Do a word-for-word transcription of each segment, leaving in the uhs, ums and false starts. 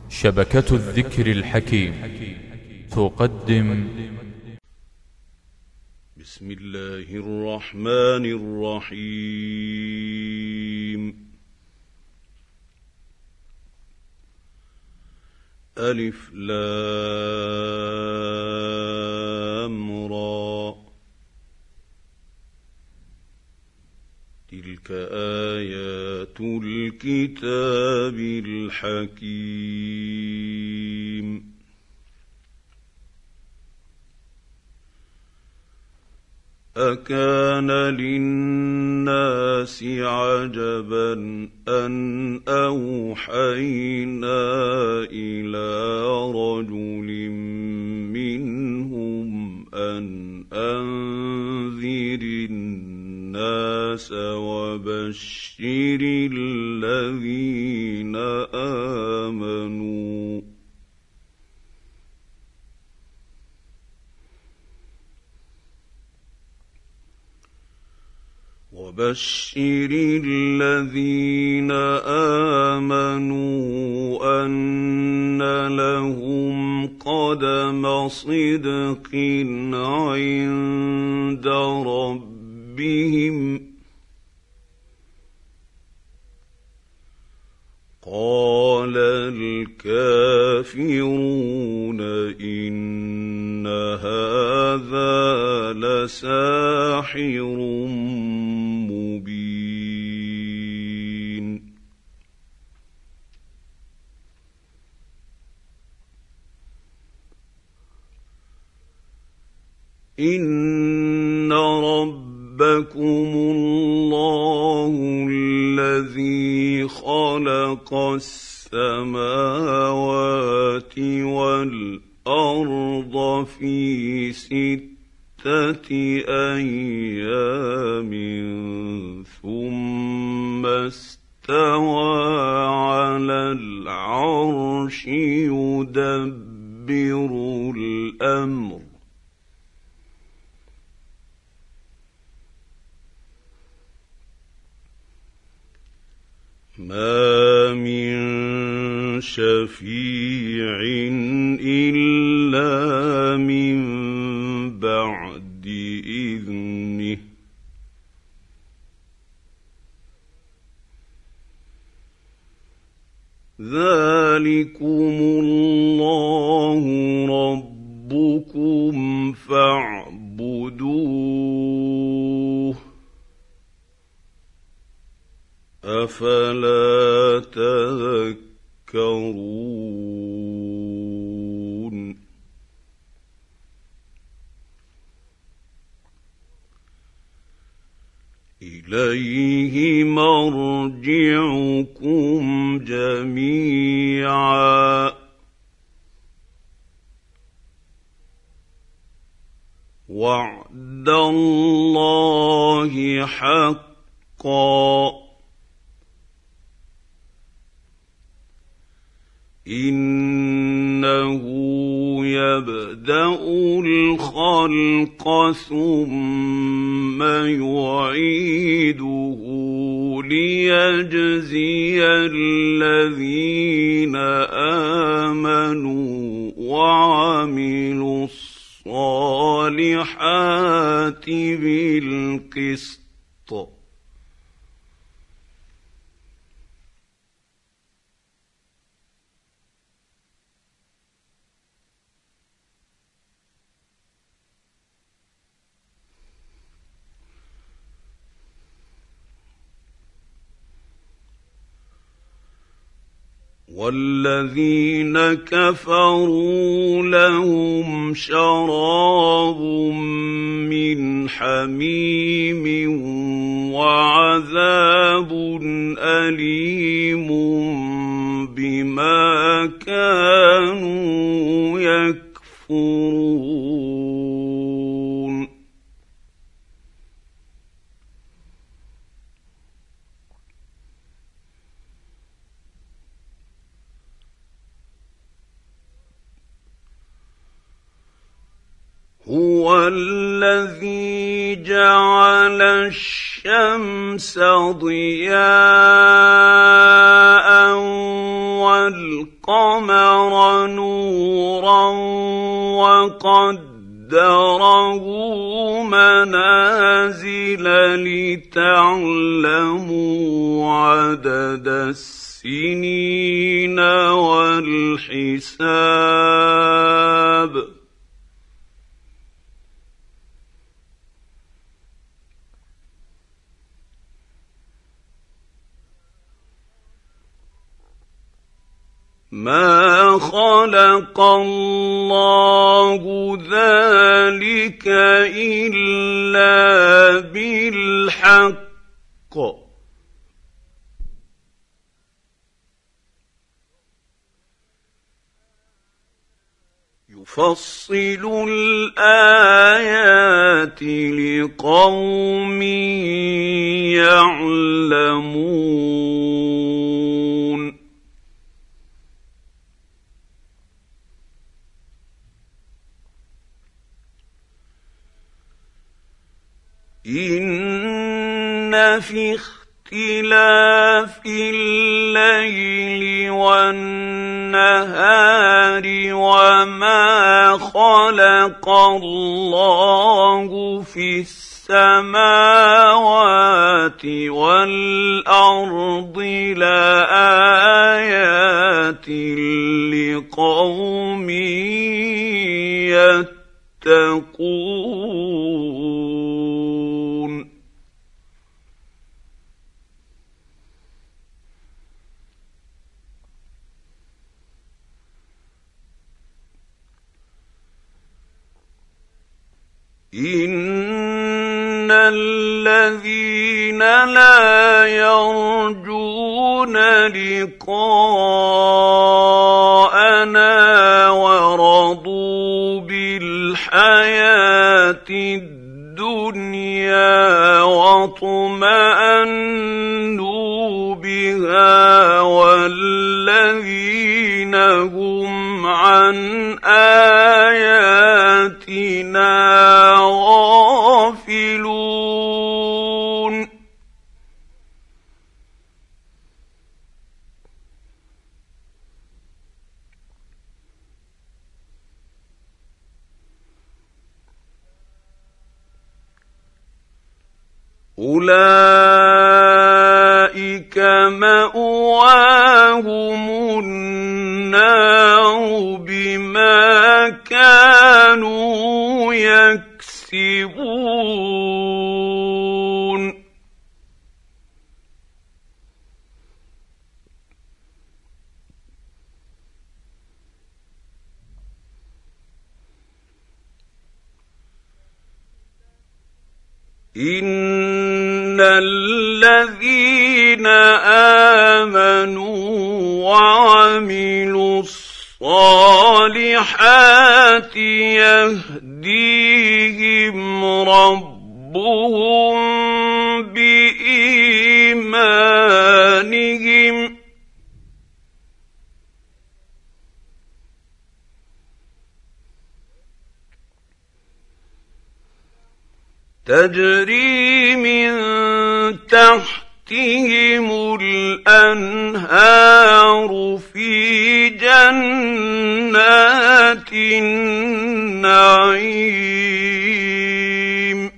شبكة الذكر الحكيم تقدم. بسم الله الرحمن الرحيم. ألف لام را، تلك آيات الكتاب الحكيم. أكان للناس عجبا أن أوحينا إلى رجل منهم أن أنذر الناس وبشر الذين آمنوا وبشر الذين آمنوا أن لهم قدم صدق عند ربهم. قال الكافرون إن هذا لساحر مبين. إن ربكم الله الذي خلق السماوات والأرض في ستة أيام ثم استوى على العرش يدبر الأمر. ما من شفيع إلا من بعد إذنه. ذلكم الله ربكم فاعبدوه، أفلا تذكرون. إليه مرجعكم جميعا وعد الله حقا، إنه يبدأ الخلق ثم يعيده ليجزي الذين آمنوا وعملوا الصالحات بالقسط. والذين كفروا لهم شراب من حميم وعذاب أليم بما كانوا يكفرون. هو الذي جعل الشمس ضياء والقمر والقمر نورا وقدره منازل لتعلموا عدد السنين والحساب ما خلق الله ذلك إلا بالحق يفصل الآيات لقوم يعلمون إن في اختلاف الليل والنهار وما خلق الله في السماوات والأرض لآيات لقوم يتقون إن الذين لا يرجون لقاءنا ورضوا بالحياة الدنيا واطمأنوا بها والذين هم عن آياتنا غافلون أولئك مأواهم النار بما كانوا يكسبون إن الذين آمنوا وعملوا الصالحات يهديهم ربهم بإيمانهم تجري من تحتهم الأنهار في جنات النعيم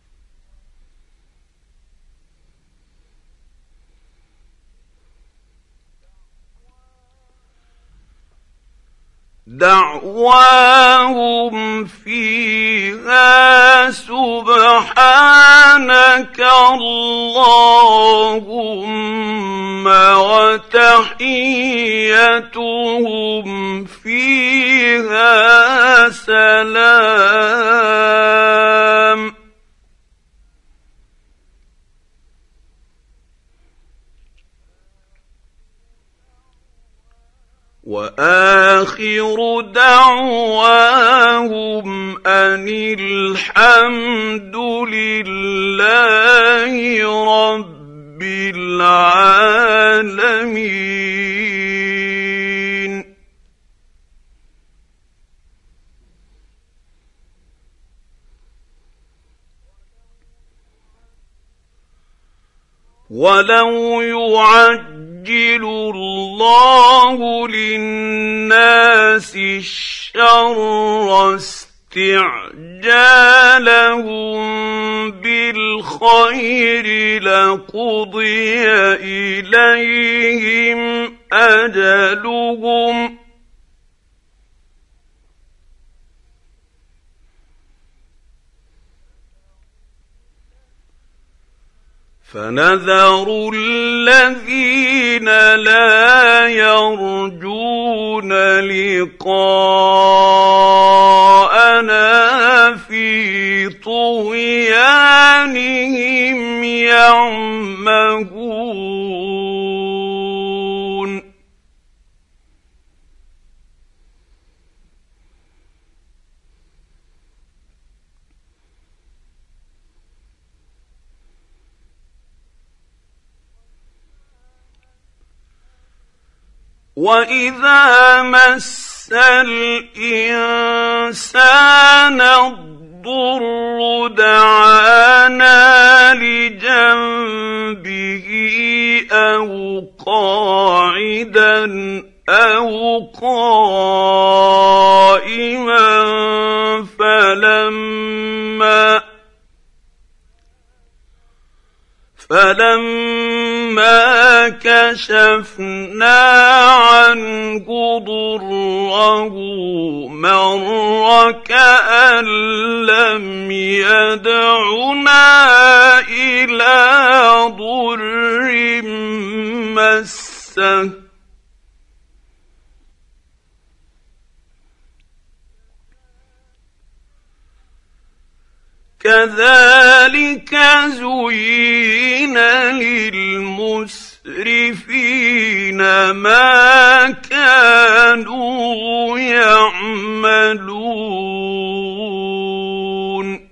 دعواهم فيها سبحانك اللهم وتحيتهم فيها سلام وآخر دعواهم أن الحمد لله رب العالمين. ولو يعجل يعجل الله للناس الشر استعجالهم بالخير لقضي إليهم أجلهم فنذر الذين لا يرجون لقاءنا في طغيانهم يعمهون وَإِذَا مَسَّ الْإِنسَانَ الضُّرُّ دَعَانَا لِجَنبِهِ أَوْ قَاعِدًا أَوْ قَائِمًا فَلَمَّا فَلَمَّا كَشَفْنَا عَنْهُ ضُرَّهُ مَرَّ كَأَن لَّمْ يَدْعُنَا إِلَىٰ ضُرٍّ مَّسَّهُ كَذَٰلِكَ زُيِّنَ لِلْمُسْرِفِينَ مَا كَانُوا يَعْمَلُونَ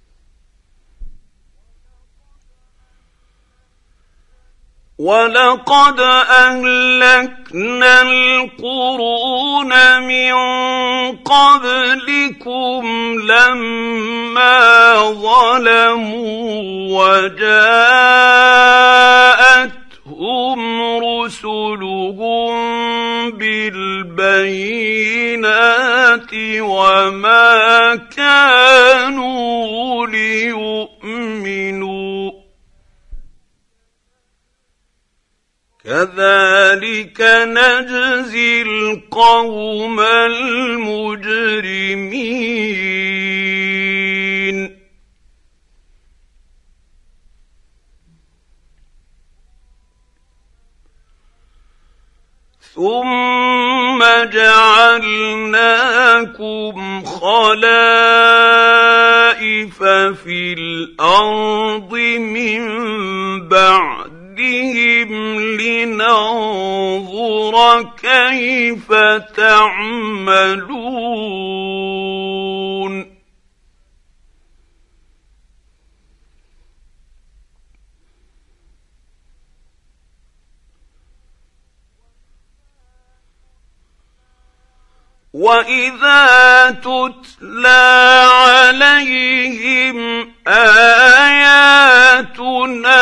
وَلَقَدْ أَهْلَكْنَا الْقُرُونَ مِن قَبْلِكُمْ لَمَّا ظَلَمُوا وَجَاءَتْهُمْ رُسُلُهُم بِالْبَيِّنَاتِ وَمَا كَانُوا لِيُؤْمِنُوا كَذَٰلِكَ نَجْزِي الْقَوْمَ الْمُجْرِمِينَ ثُمَّ جَعَلْنَاكُمْ خَلَائِفَ فِي الْأَرْضِ مِن بَعْدِهِمْ لِنَنظُرَ كَيْفَ تَعْمَلُونَ وَإِذَا تُتْلَىٰ عَلَيْهِمْ آيَاتُنَا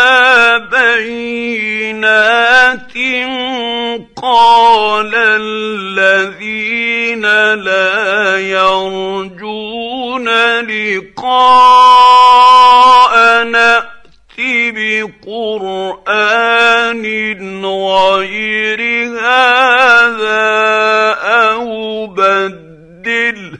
بَيِّنَاتٍ قَالَ الَّذِينَ لَا يَرْجُونَ لِقَاءَنَا بِقُرْآنٍ غَيْرِ هَٰذَا أَوْ بَدِّلْهُ ۚ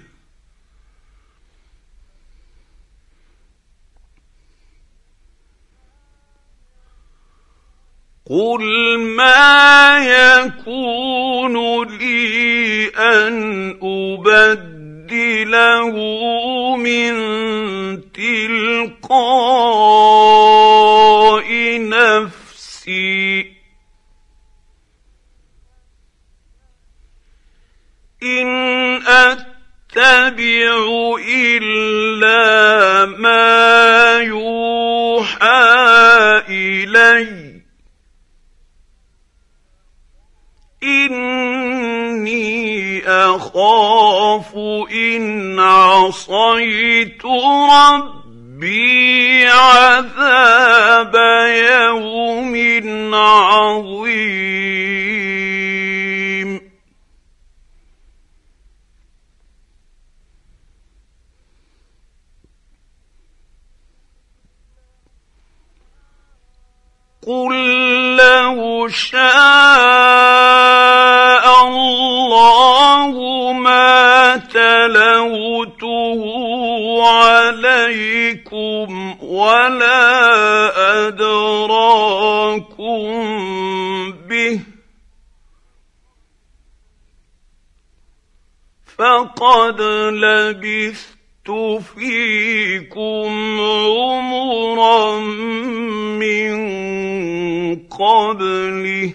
قُلْ مَا يَكُونُ لِي أَنْ أُبَدِّلَهُ مِن تِلْقَاءِ نَفْسِي ۖ إِنْ أَتَّبِعُ إِلَّا مَا يُوحَىٰ إِلَيَّ ۖ إِنِّي أَخَافُ إِنْ عَصَيْتُ رَبِّي بي عذاب يوم عظيم قل لو شاء الله ما تلوته عليكم ولا أدراكم به فقد لبثت فيكم عمرا من قبله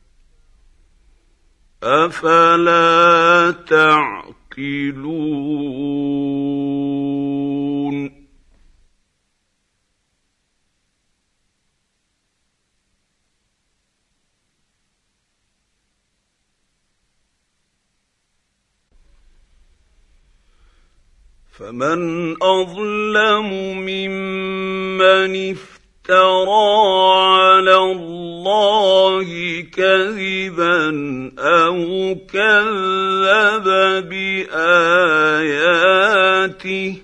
أفلا تعقلون فمن أظلم ممن افترى على الله كذبا أو كذب بآياته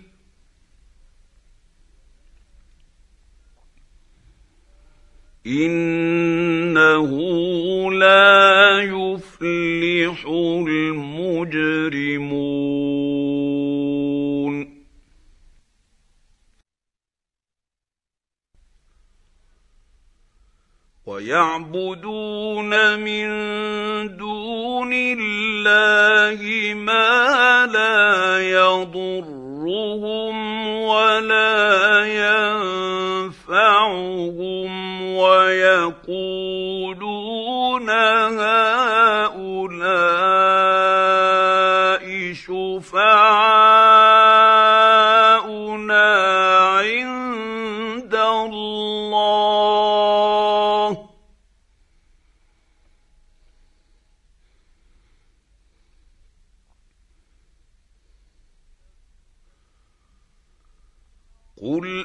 إنه لا يفلح المجرمون ويعبدون من دون الله ما لا يضرهم ولا ينفعهم ويقولون هؤلاء شفعاؤنا عند الله قل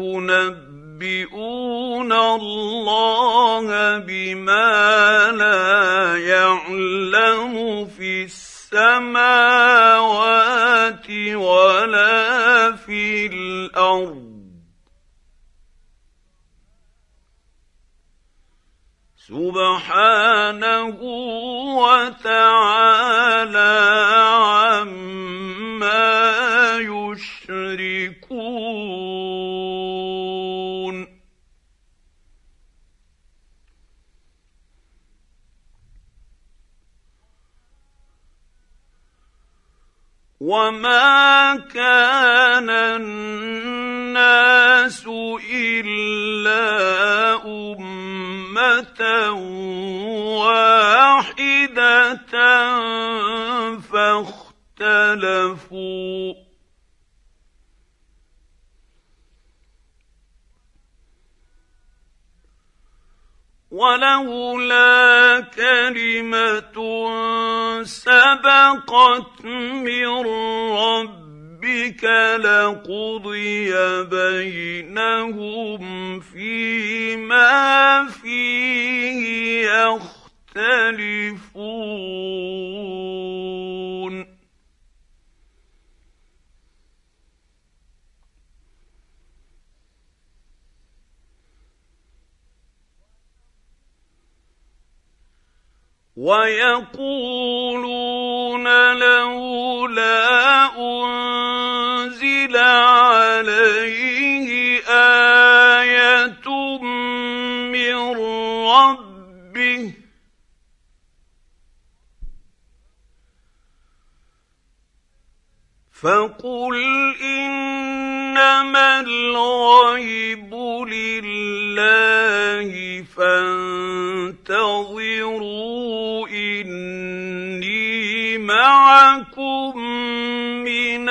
أتنبئون الله بما لا يعلم في السماوات ولا في الأرض سبحانه وتعالى عما يشركون وما كان الناس إلا أمة واحدة فاختلفوا ولولا كلمة سبقت من ربك لقضي بينهم فيما فيه يختلفون ويقولون لولا أنزل عليه آية من ربه فقل إنما الغيب لله فانتظروا إني معكم من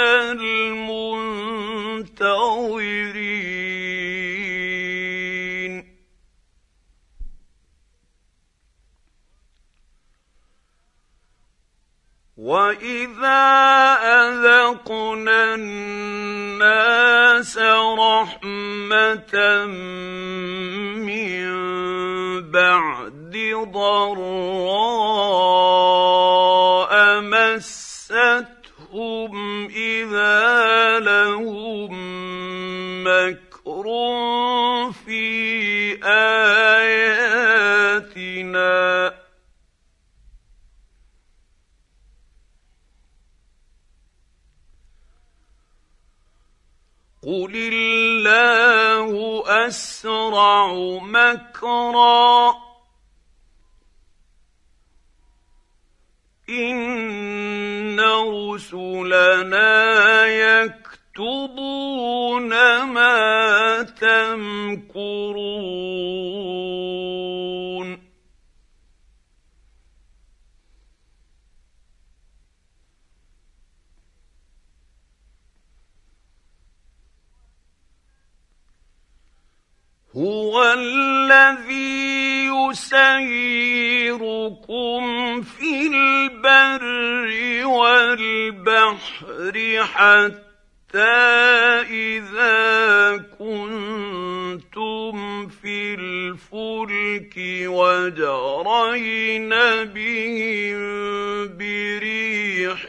المنتظرين وَإِذَا أَذَقْنَا النَّاسَ رَحْمَةً مِّن بَعْدِ ضَرَّاءَ مَسَّتْهُمْ إِذَا لَهُم مَّكْرٌ فِي آيَاتِنَا قُلِ اللَّهُ أَسْرَعُ مَكْرًا إِنَّ رُسُلَنَا يَكْتُبُونَ مَا تَمْكُرُونَ هُوَ الَّذِي يُسَيِّرُكُمْ فِي الْبَرِّ وَالْبَحْرِ حَتَّىٰ إِذَا كُنتُمْ فِي الْفُلْكِ وَجَرَيْنَ بِهِم بِرِيحٍ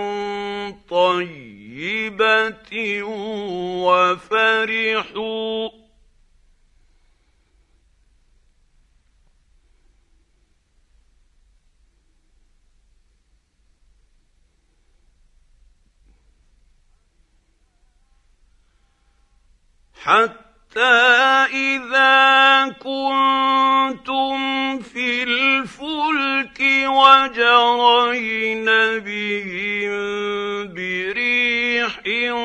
طَيِّبَةٍ وَفَرِحُوا حَتَّىٰ إِذَا كُنتُمْ فِي الْفُلْكِ وَجَرَيْنَ بِهِم بِرِيحٍ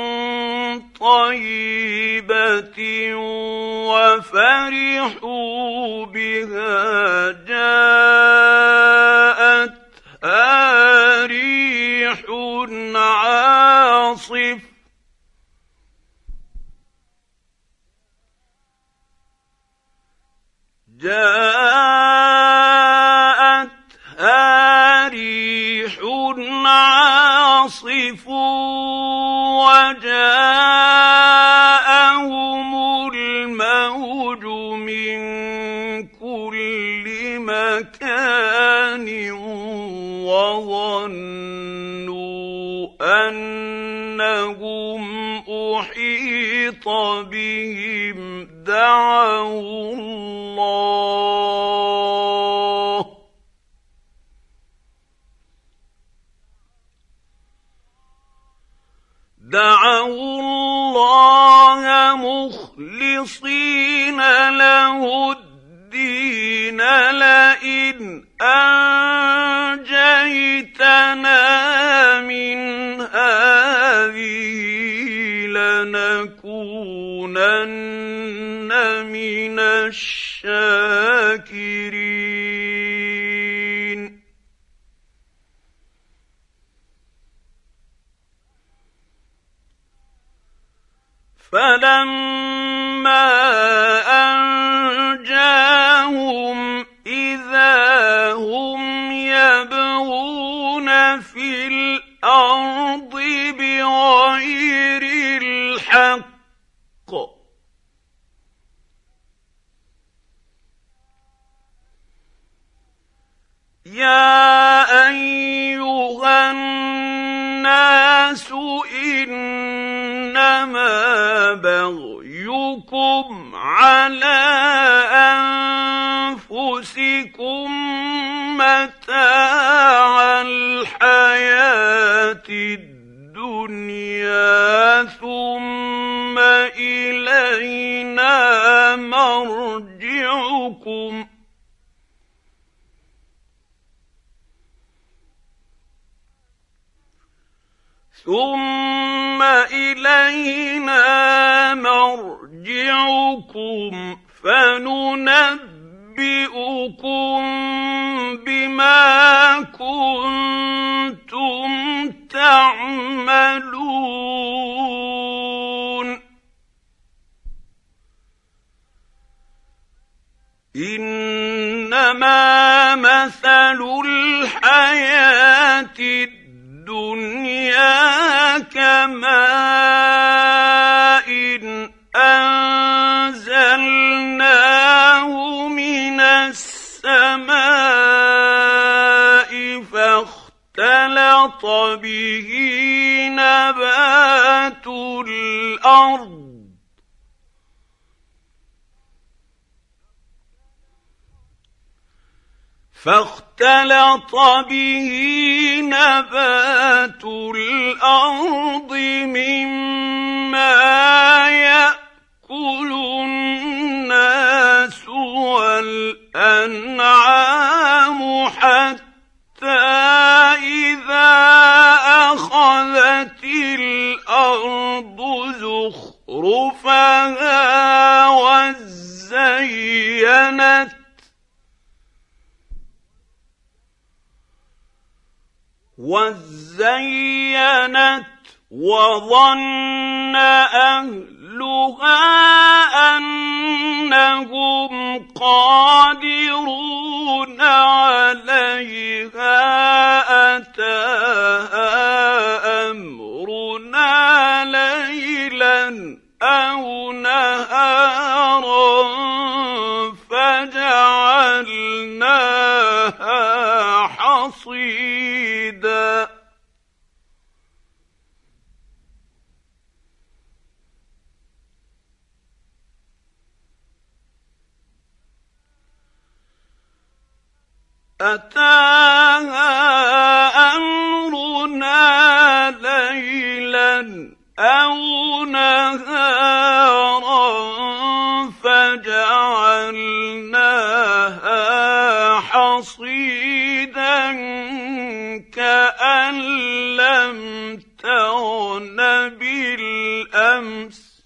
طَيِّبَةٍ وَفَرِحُوا بِهَا جَاءَتْهَا رِيحٌ عَاصِفٌ جاءتها ريح عاصف وجاءهم الموج من كل مكان وظنوا أنهم أحيط بهم دعوا الله دعوا الله مخلصين له الدين لئن أنجيتنا من هذه لنكونن من الشاكرين فلما أنجاهم إذا هم يبغون في الأرض بغير الحق يا أيها الناس إنما بغيكم على أنفسكم متاع الحياة الدنيا ثم إلينا مرجعكم ثم إلينا مرجعكم فننبئكم بما كنتم تعملون إنما مثل الحياة الدنيا كماء أنزلناه من السماء فاختلط به نبات الأرض فاختلط به نبات الأرض مما يأكل الناس والأنعام حتى إذا أخذت الأرض زخرفها وزينت وزينت وظن أهلها أنهم قادرون عليها أتاها أمرنا ليلا أو نهارا فجعلناها حصيدا أتاها أمرنا ليلا أو نهارا فجعلناها حصيدا كأن لم تغن بالأمس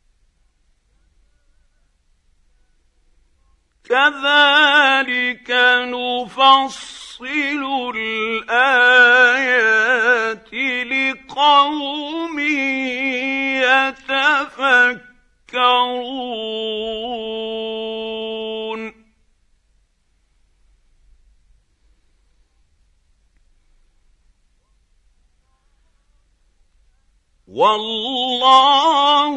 كذلك نفصل الآيات لقوم يتفكرون والله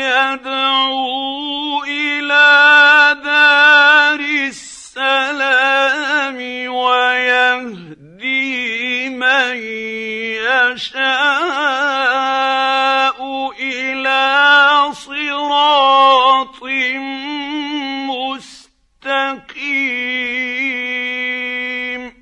يدعو إلى دار السلام ويهدي من يشاء إلى صراط مستقيم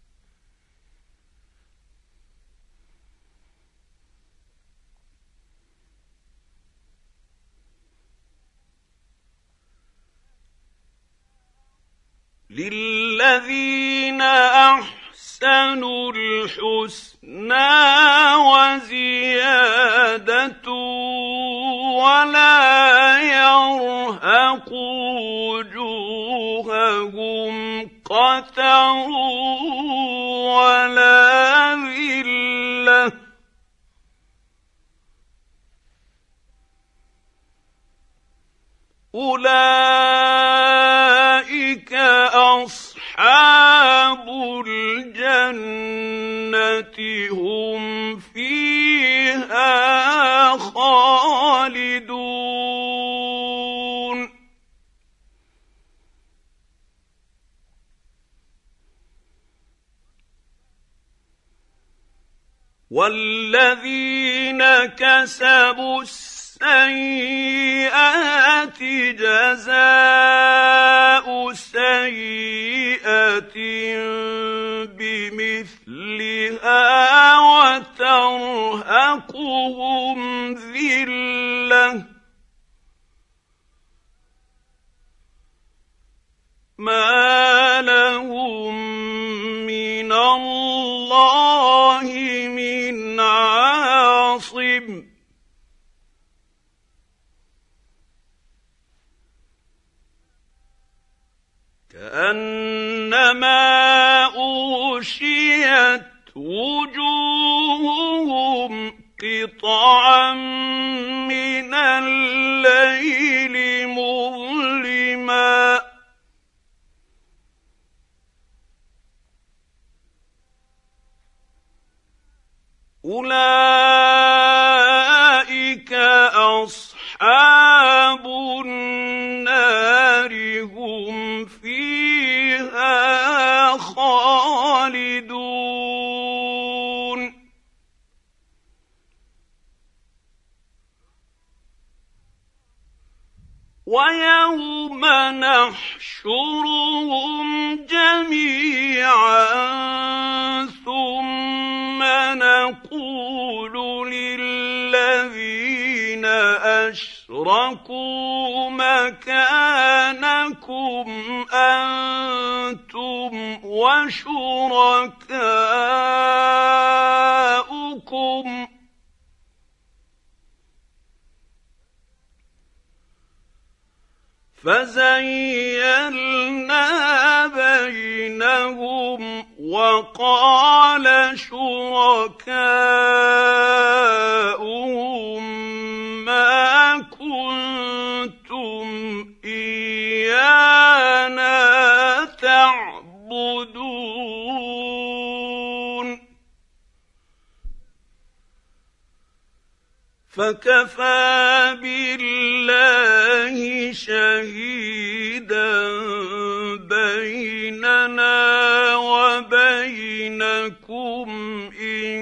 للذين أحسنوا الحسنى وزيادة ولا يرهق وجوههم قتر ولا ذلة أولئك أصحاب الجنة هم فيها خالدون والذين كسبوا السيئات جزاء سيئة بمثلها وترهقهم ذلة ما لهم من الله من عاصم كأنما أغشيت وجوههم قطعا من الليل مظلما أولئك أصحاب النار هم فيها خالدون ويوم نحشرهم جميعا ثم نقول للذين أشركوا مكانكم أنتم وشركاؤكم فزيّلنا بينهم وقال شركاؤهم ما كنتم إيانا تعبدون فكفى بالله شهيدا بيننا وبينكم إن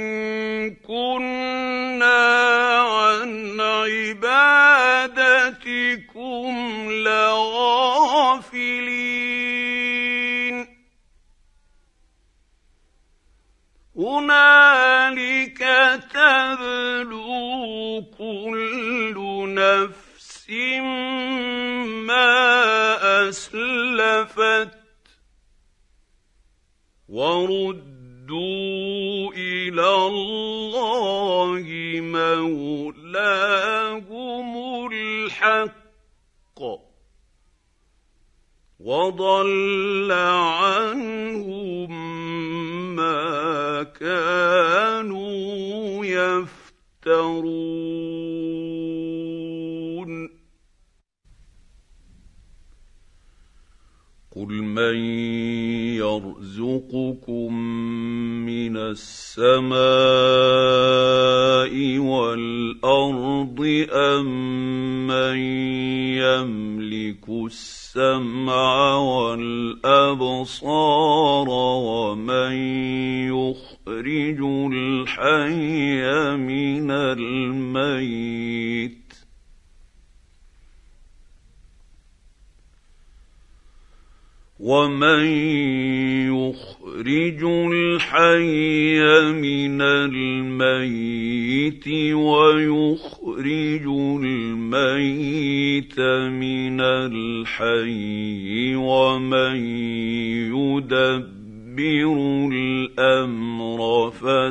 كنا عن عبادتكم لغافلين هنالك تبلو كل نفس ما أسلفت وردوا إلى الله مولاهم الحق وضل عنهم ما كانوا يفترون قل من يرزقكم من السماء والأرض أم من يملك السمع والأبصار ومن يخرج الحي من الميت ومن يخرج الحي من الميت ويخرج الميت من الحي ومن يدبر الأمر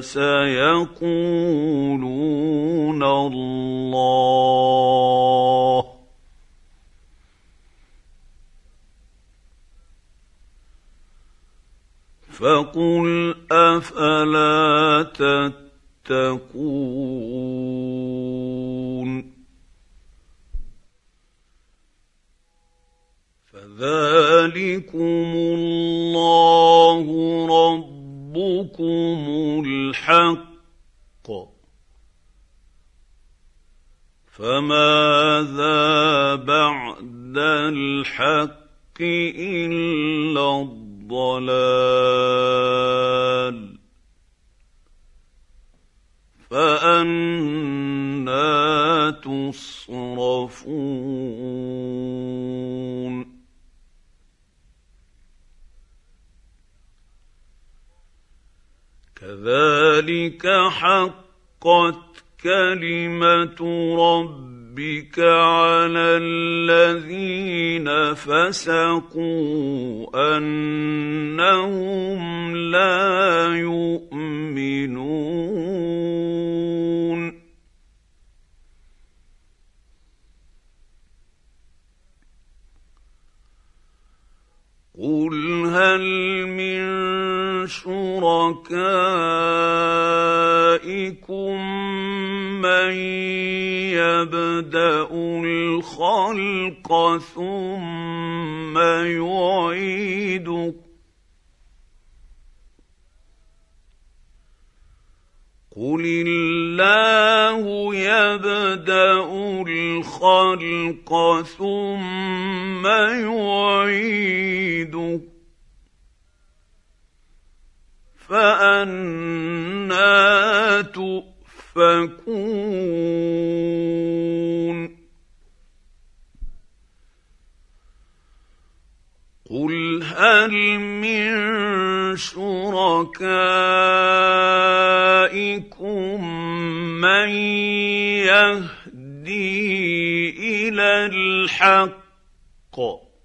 فسيقولون الله فقل أفلا تتقون فذلكم الله ربكم الحق فماذا بعد الحق إلا الضلال فأنى تصرفون كذلك حقت كلمة ربك على الذين فسقوا أنهم لا يؤمنون قل هل من شركائكم من يبدأ الخلق ثم يعيده قل الله يبدأ الخلق ثم يعيده فأنى تؤفكون قل هل من شركائكم من يهدي إلى الحق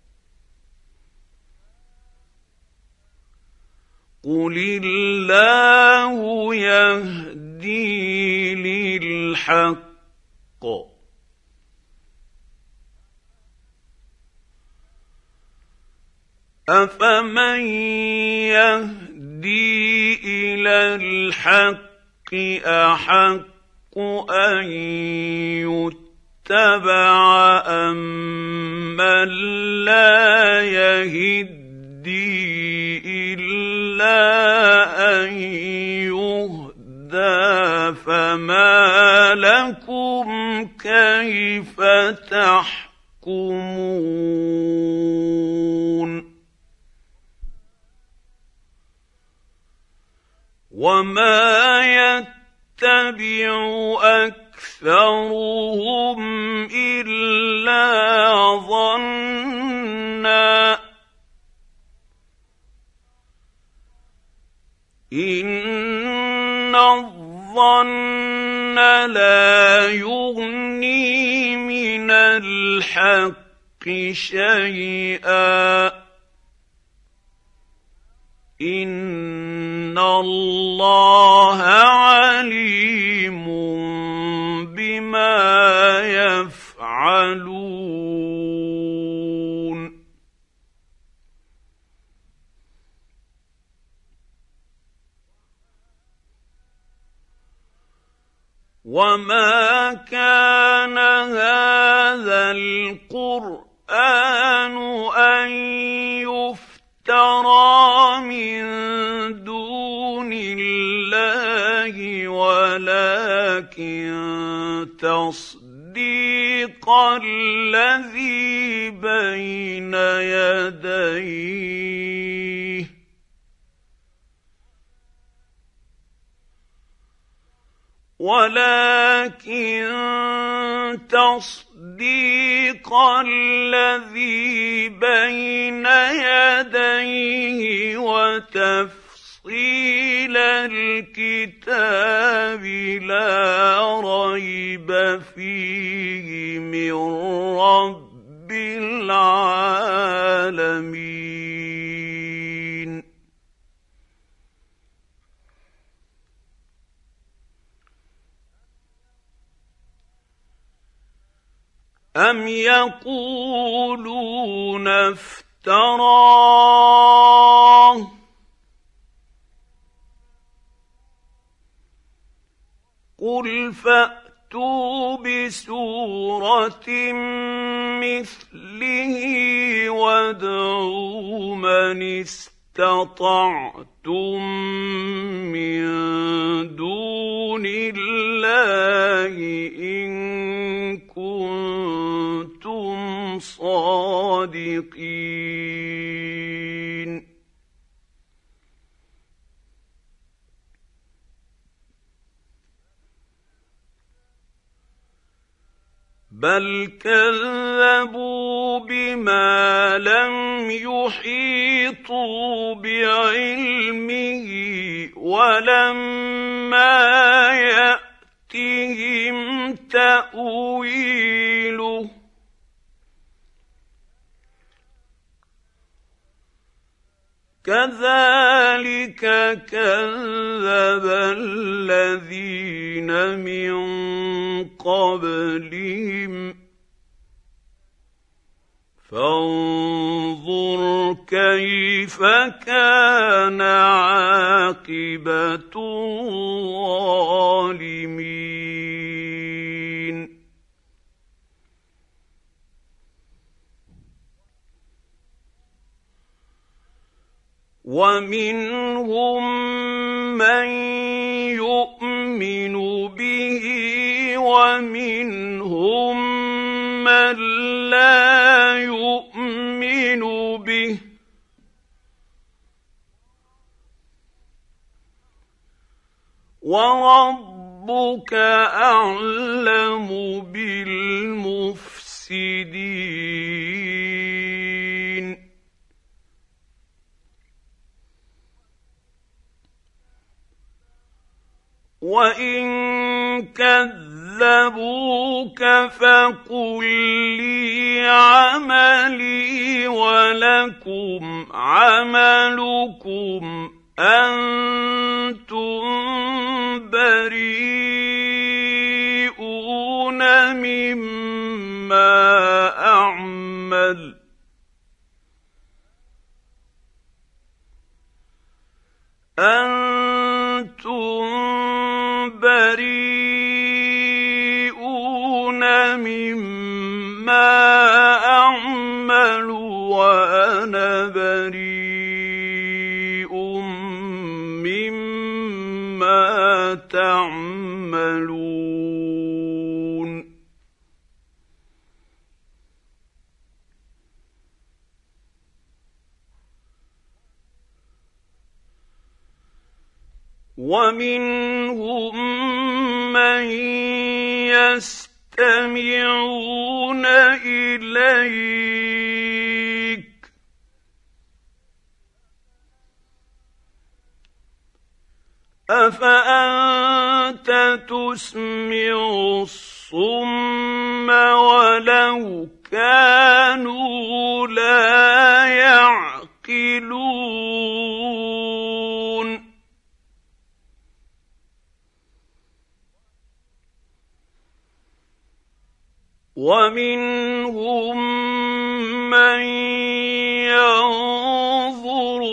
قل الله يهدي للحق أفمن يهدي إلى الحق أحق أن يتبع أمن لا يهدي إلا أن يهدى فما لكم كيف تحكمون وما يتبع أكثرهم إلا ظنًّا إن الظن لا يغني من الحق شيئا إن الله عليم بما يفعلون وما كان هذا القرآن أن يفترى من دون الله ولكن تصديق الذي بين يديه ولكن تصديق الذي بين يديه وتفصيل الكتاب لا ريب فيه من رب العالمين أم يقولون افتراه قل فأتوا بسورة مثله وادعوا من استطعتم من دون الله إن كنتم صادقين بل كذبوا بما لم يحيطوا بعلمه ولما يأتهم تأويله كذلك كذب الذين من قبلهم فانظر كيف كان عاقبة الظالمين ومنهم من يؤمن ومنهم من لا يؤمن به وربك أعلم بالمفسدين وإن كذبوك فقل لي عملي ولكم عملكم أنتم بريئون مما أعمل أنتم بريئون مما أعمل وأنا بريء مما تعملون ومنهم من يستمعون إليك أفأنت تسمع الصم ولو كانوا لا يعقلون ومنهم من ينظر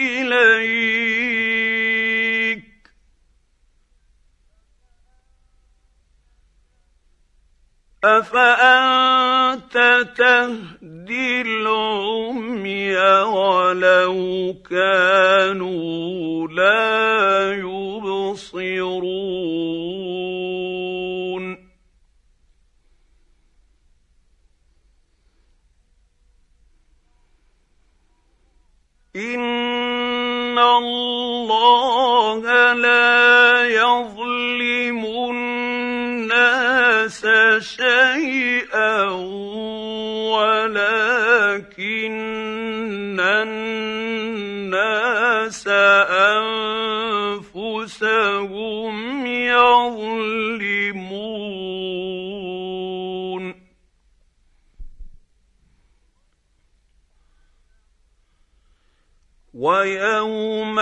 إليك أفأنت تهدي العمي ولو كانوا لا يبصرون إن الله لا يظلم الناس شيئا ولكن الناس أنفسهم يظلمون ويوم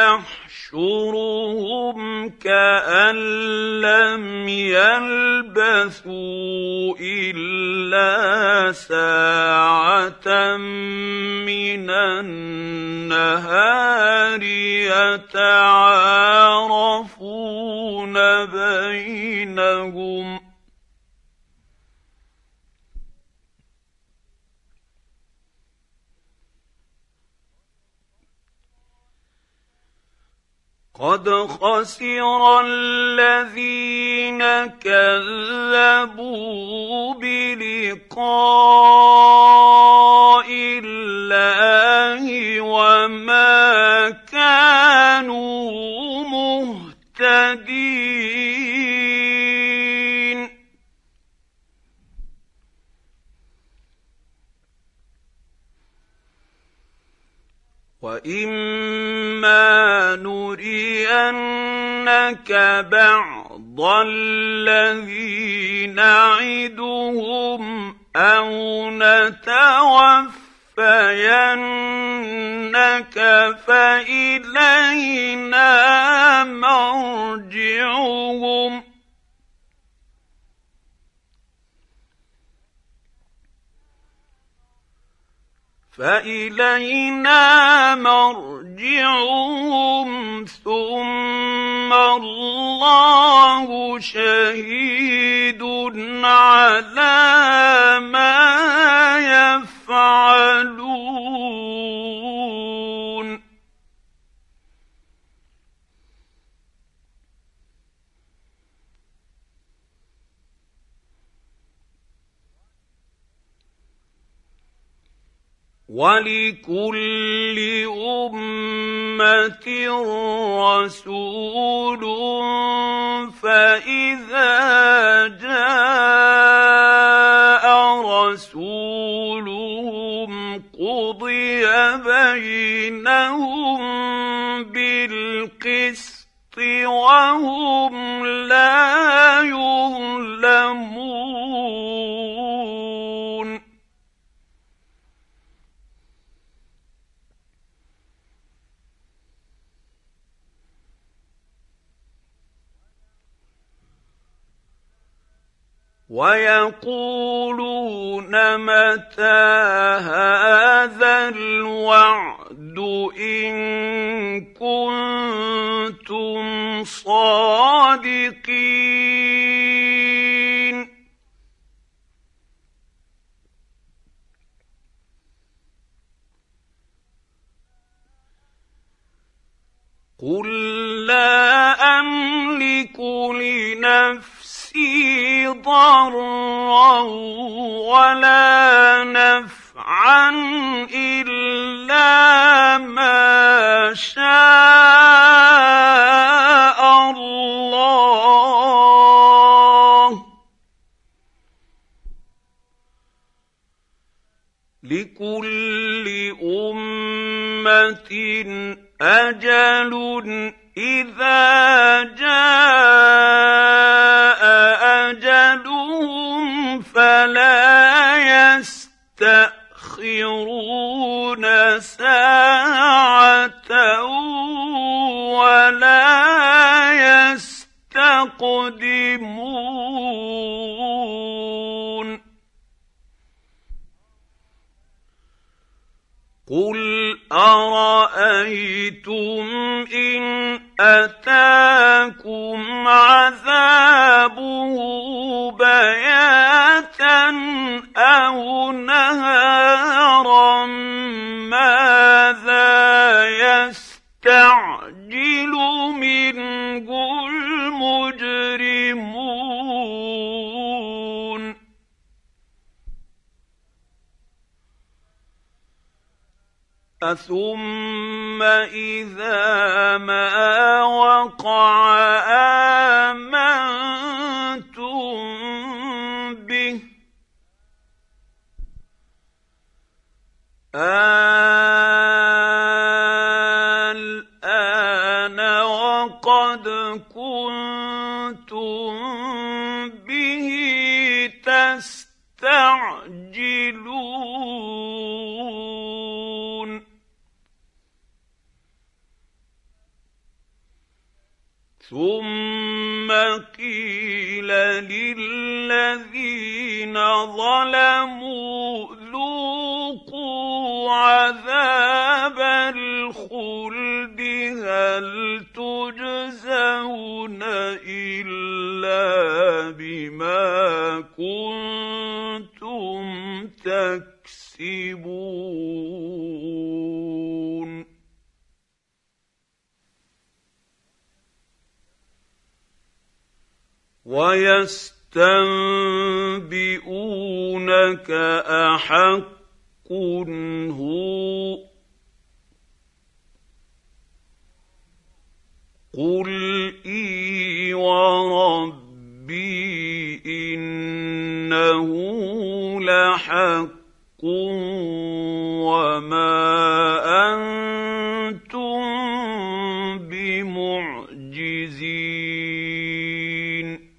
يحشرهم كأن لم يلبثوا إلا ساعة من النهار يتعارفون بينهم قد خسر الذين كذبوا بلقاء الله وما كانوا مهتدين وإما نرينك بعض الذي نعدهم أو نتوفينك فإلينا مرجعهم فإلينا مرجعهم ثم الله شهيد على ما يفعلون وَلِكُلِّ أُمَّةٍ رَّسُولٌ فَإِذَا جَاءَ رَسُولُهُمْ قُضِيَ بَيْنَهُم بِالْقِسْطِ وَهُمْ لَا يُظْلَمُونَ وَيَقُولُونَ مَتَىٰ هَٰذَا الْوَعْدُ إِن كُنتُمْ صَادِقِينَ قُل لَّا أَمْلِكُ لِنَفْسِي ضَرًّا وَلَا نَفْعًا إِلَّا مَا شَاءَ اللَّهُ ۗ لِكُلِّ أُمَّةٍ أَجَلٌ إِذَا جَاءَ أَجَلُهُمْ فَلَا يَسْتَأْخِرُونَ سَاعَةً وَلَا يَسْتَقْدِمُونَ قُلْ أَرَأَيْتُمْ إِنْ أَتَاكُمْ عَذَابُهُ بَيَاتًا أَوْ نَهَارًا مَاذَا يَسْتَعْجِلُ مِنْهُ الْمُجْرِمُونَ أَثُمَّ إِذَا مَا وَقَعَ آمَنتُم بِهِ الْآنَ وَقَدْ كُنتُم بِهِ تَسْتَعْجِلُونَ ثُمَّ قِيلَ لِلَّذِينَ ظَلَمُوا ذُوقُوا عَذَابَ الْخُلْدِ هَلْ تُجْزَوْنَ إِلَّا بِمَا كُنتُمْ تَكْسِبُونَ وَيَسْتَنبِئُونَكَ أَحَقٌّ هُوَ قُلْ إِي وَرَبِّي إِنَّهُ لَحَقٌّ وَمَا أَنتُم بِمُعْجِزِينَ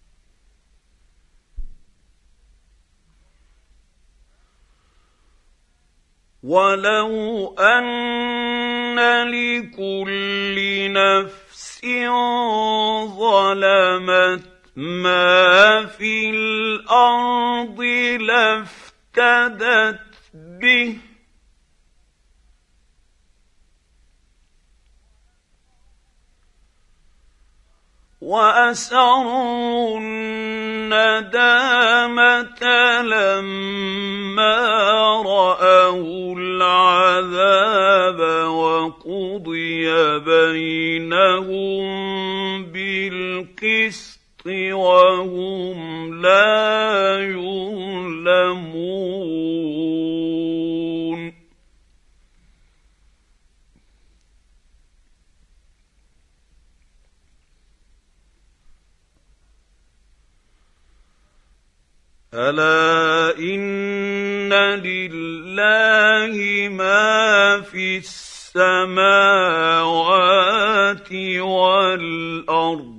وَلَوْ أَنَّ لِكُلِّ نَفْسٍ ظَلَمَتْ مَا فِي الْأَرْضِ لَافْتَدَتْ بِهِ وَأَسَرُّوا النَّدَامَةَ لَمَّا رَأَوُا الْعَذَابَ وَقُضِيَ بَيْنَهُم بِالْقِسْطِ وَهُمْ لَا يُظْلَمُونَ ألا إن لله ما في السماوات والأرض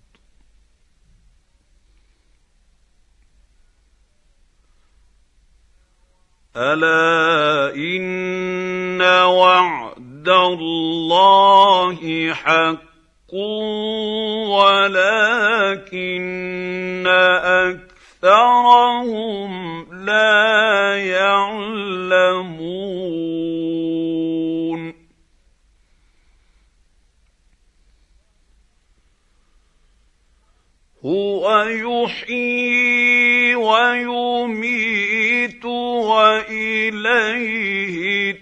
ألا إن وعد الله حق ولكن أكثرهم لا يعلمون هو يحيي ويميت وإليه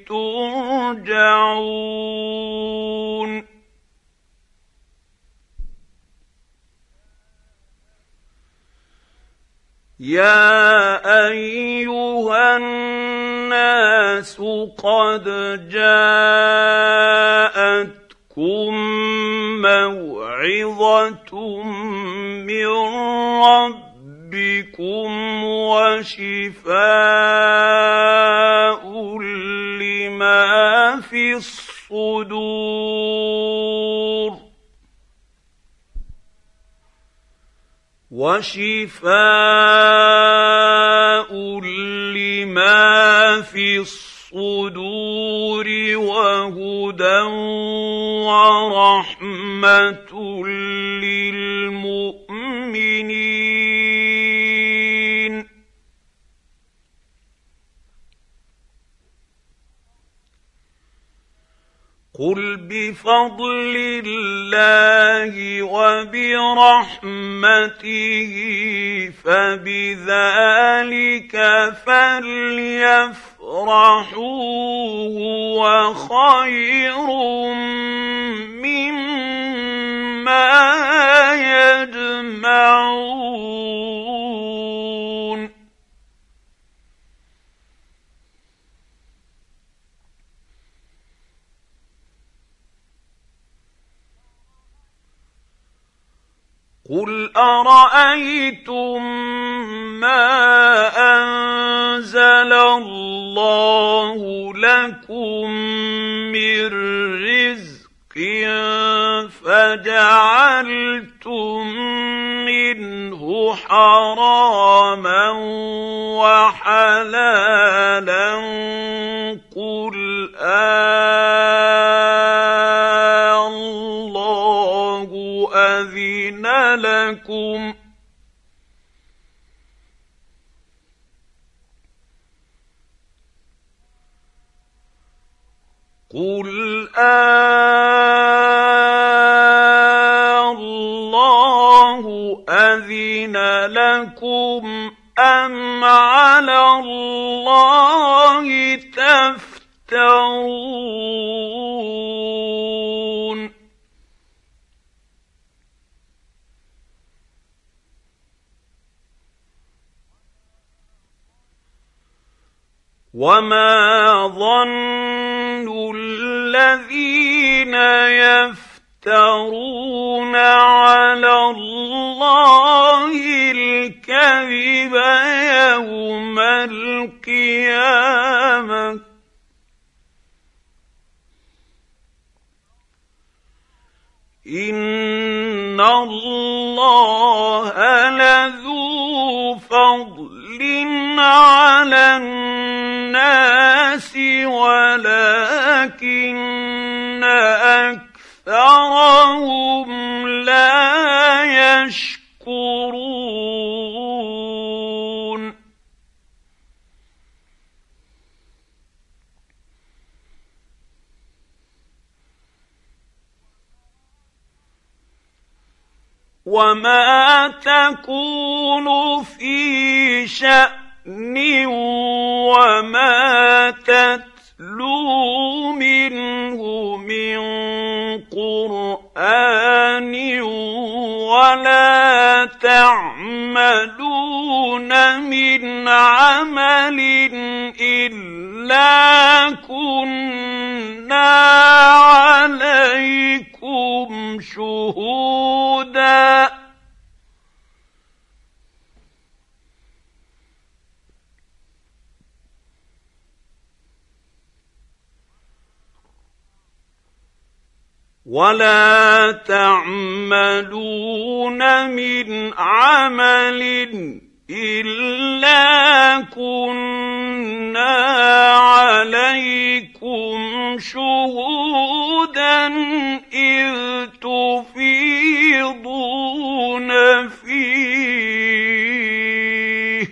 ترجعون يا أيها الناس قد جاءتكم موعظة من ربكم وشفاء لما في الصدور وشفاء لما في الصدور وهدى ورحمة للمؤمنين قل بفضل الله وبرحمته فبذلك فليفرحوا هو خير مما يجمعون قل أرأيتم ما أنزل الله لكم من رزق فجعلتم منه حراما وحلالا قل آه الله أذن لكم قل آه الله أذن لكم أم على الله تفترون وما ظن الذين يفترون على الله الكذب يوم القيامة إن الله لذو فضل على الناس ولكن أكثرهم لا يشكرون وما تكون في شأن وما تتلو منه من قرآن ولا تعملون من عمل إلا كنا عليكم شهودا ولا تعملون من عمل إلا كنا عليكم شهودا إذ تفيضون فيه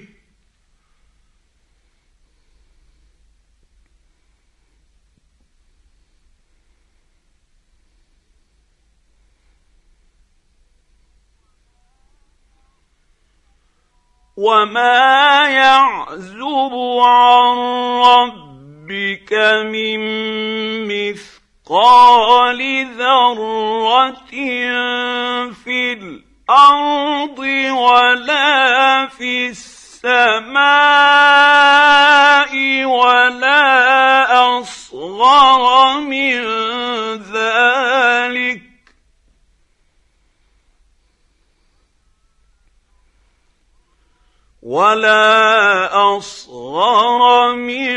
وما يعزب عن ربك من مثقال ذرة في الأرض ولا في السماء ولا أصغر من ذلك ولا أصغر من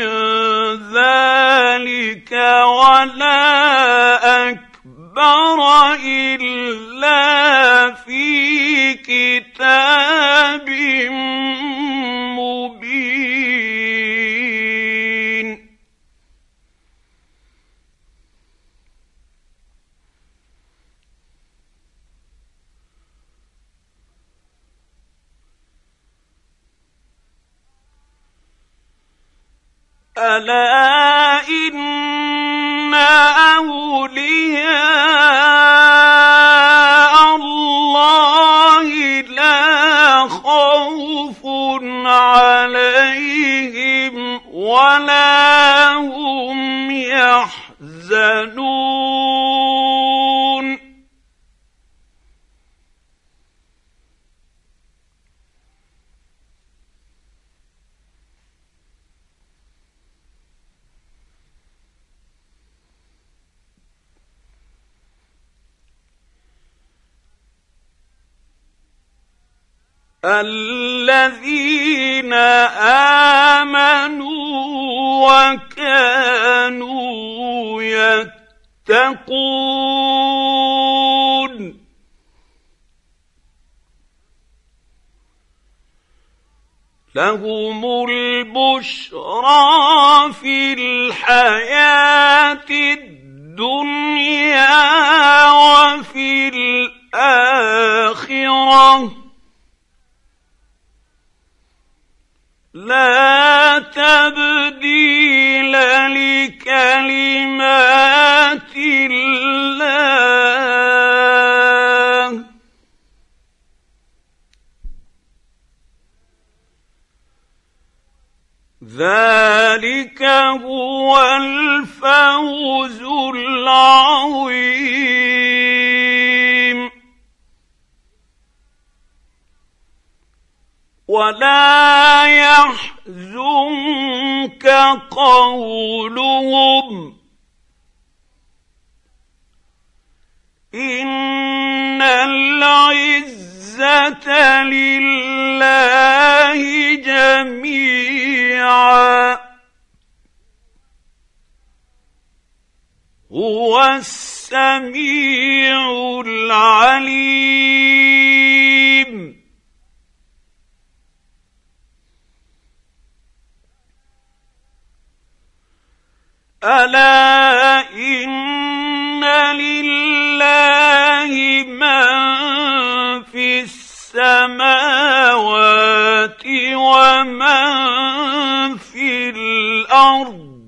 ذلك ولا أكبر إلا في كتاب مبين ألا إن أولياء الله لا خوف عليهم ولا هم يحزنون الذين آمنوا وكانوا يتقون لهم البشرى في الحياة الدنيا وفي الآخرة لا تبديل لكلمات الله ذلك هو الفوز العظيم ولا يحزنك قولهم إن العزة لله جميعا هو السميع العليم ألا إن لله من في السماوات ومن في الأرض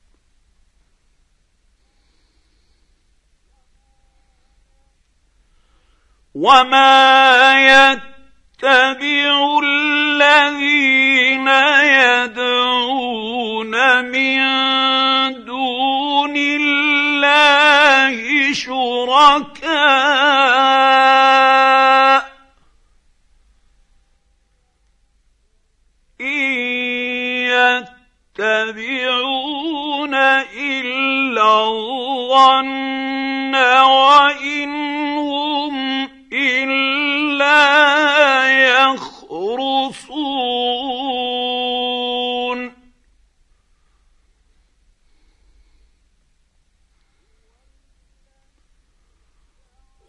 وما يتبع الذين يدعون من دون الله شركاء إن يتبعون إلا الظن وإن هم إلا يخرصون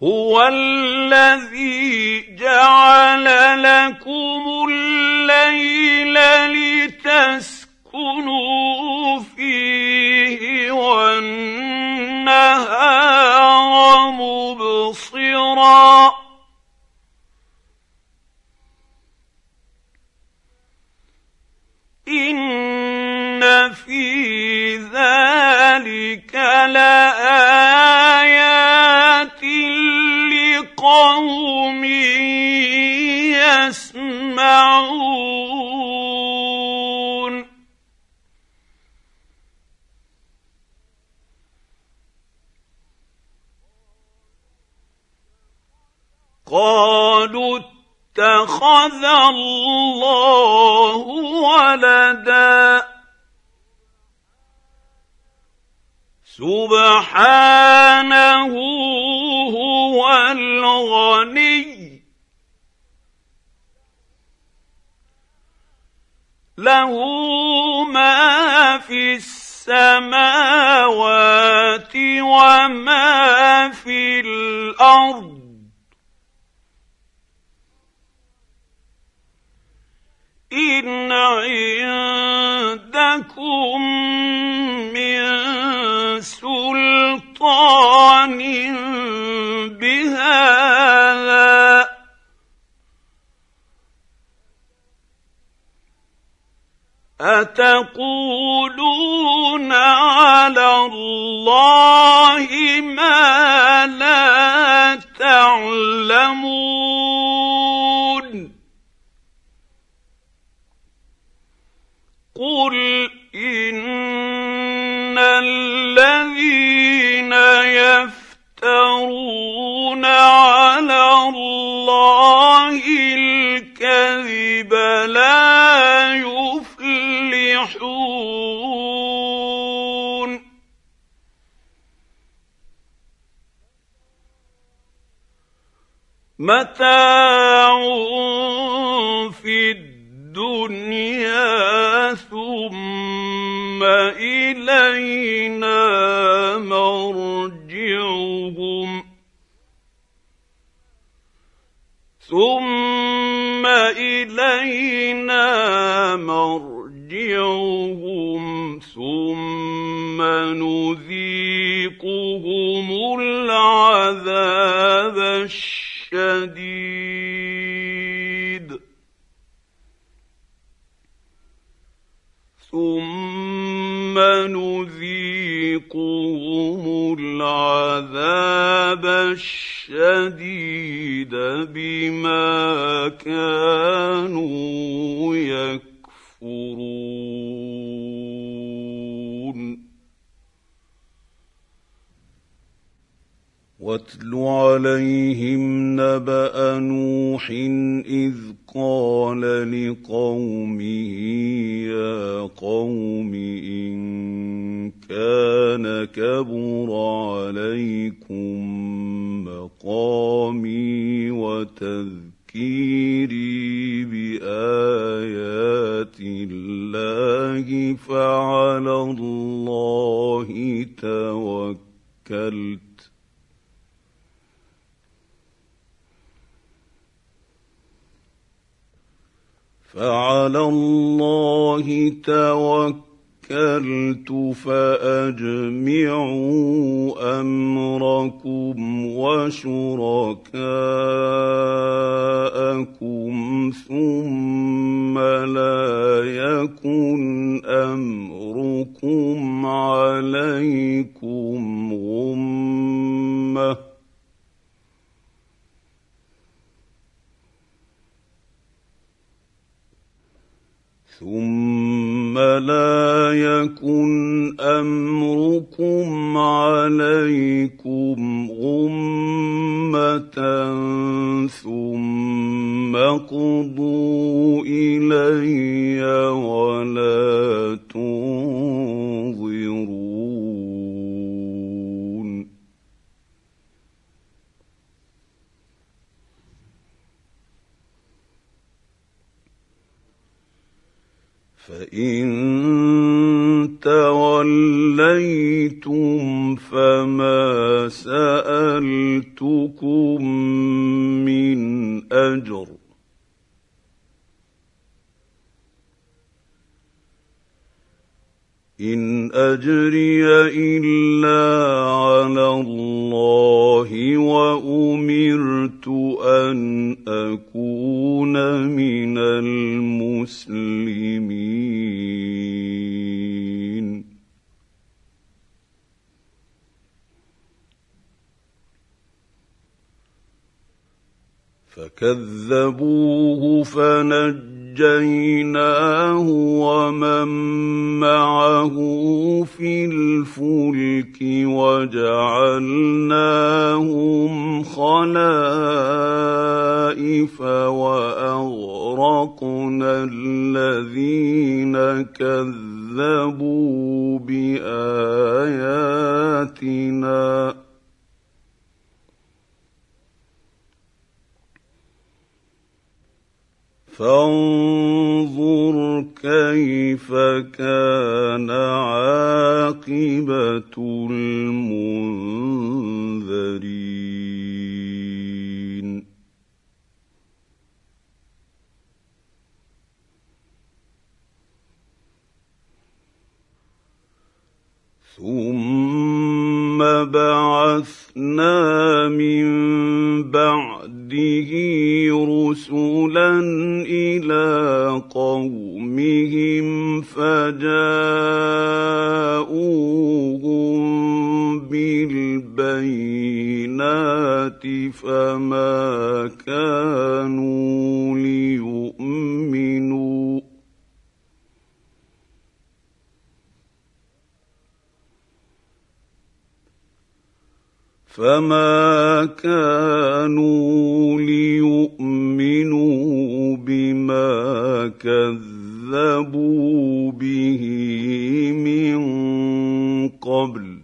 هو الذي جعل لكم الليل لتسكنوا فيه والنهار مبصرا إن في ذلك لآيات لقوم يسمعون قالوا اتخذ الله ولدا سبحانه هو الغني له ما في السماوات وما في الأرض إن عندكم من سلطان بهذا أتقولون على الله ما لا تعلمون قل إن الذين يفترون على الله الكذب لا يفلحون متاع في الدنيا ثم إلينا مرجعهم ثم إلينا مرجعهم ثم نذيقهم العذاب الشديد ثم نذيقهم العذاب الشديد بما كانوا يكفرون واتل عليهم نبأ نوح إذ قال لقومه يا قوم إن كان كبر عليكم مقامي وتذكيري بآيات الله فعلى الله توكلت فعلى الله توكلت فأجمعوا أمركم وشركاءكم ثم لا يكن أمركم عليكم غمة ثم لا يكن أمركم عليكم غمة ثم قضوا إلي ولا تنظرون فإن توليتم فما سألتكم إن أجري إلا على الله وأمرت أن أكون من المسلمين. فكذبوه فنجيناه ومن معه في الفلك وجعلناهم خلائف وأغرقنا الذين كذبوا بآياتنا فانظر كيف كان عاقبة المنذرين. ثم بعثنا من بعده رسلا إلى قومهم فجاءوهم بالبينات فما كانوا ليؤمنوا فما كانوا ليؤمنوا بما كذبوا به من قبل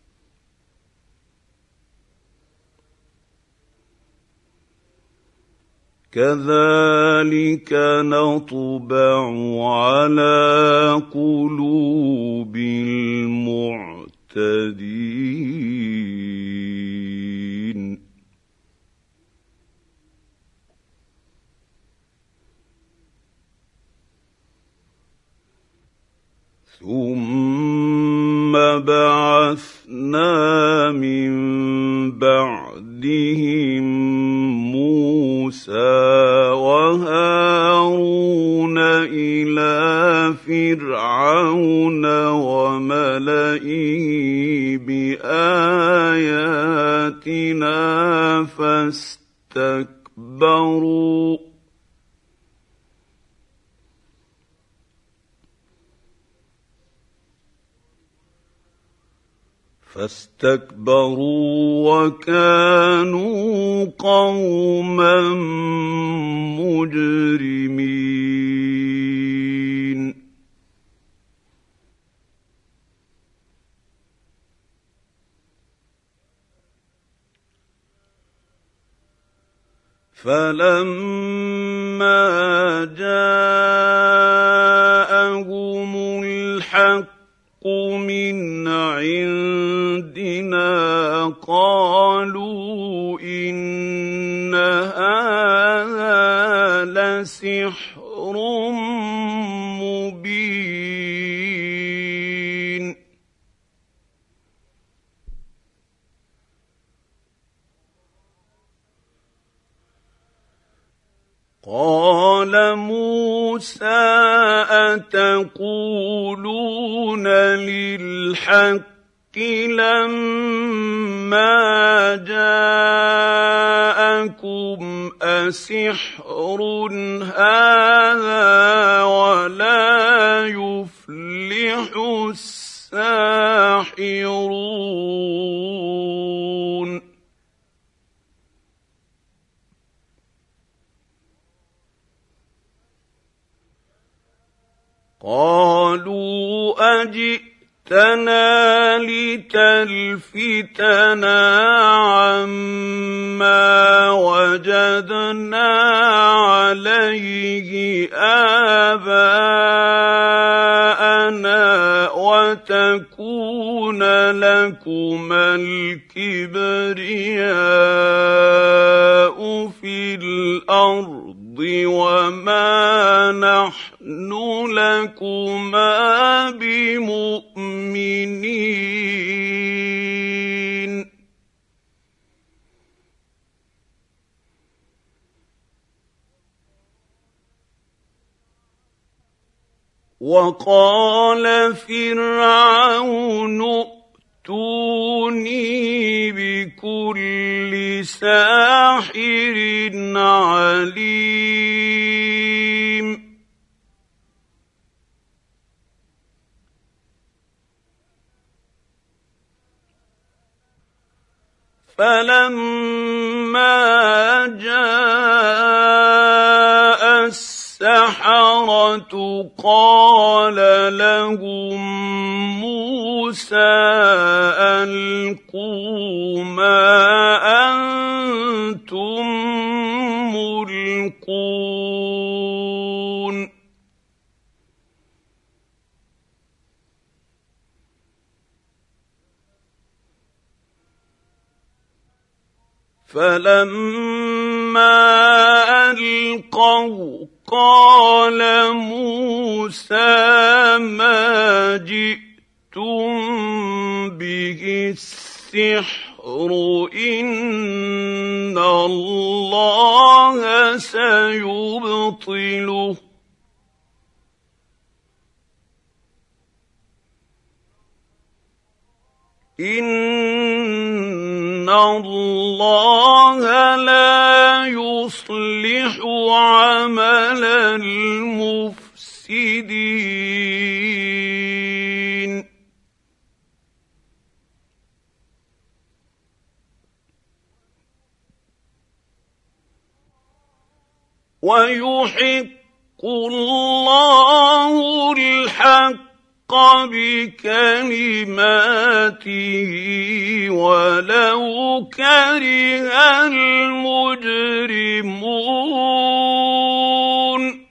كذلك نطبع على قلوب المعتدين. ثم بعثنا من بعدهم موسى وهارون إلى فرعون وملئه بآياتنا فاستكبروا فاستكبروا وكانوا قوما مجرمين. فلما جاءهم الحق من عندنا قالوا إن هذا لسحر مبين. قال موسى أتقولون للحق لما جاءكم أسحر هذا ولا يفلح الساحرون. قالوا أجئتنا لتلفتنا عما وجدنا عليه آباءنا وتكون لكما الكبرياء في الأرض وما نحن لكما بمؤمنين وقال فرعون ائتوني بكل ساحر عليم فلما جاء السحرة قال لهم موسى ألقوا ما أنتم ملقون فلما ألقوا قال موسى ما جئتم به السحر إن الله سيبطله إن الله لا يصلح عمل المفسدين ويحق الله الحق بكلماته ولو كره المجرمون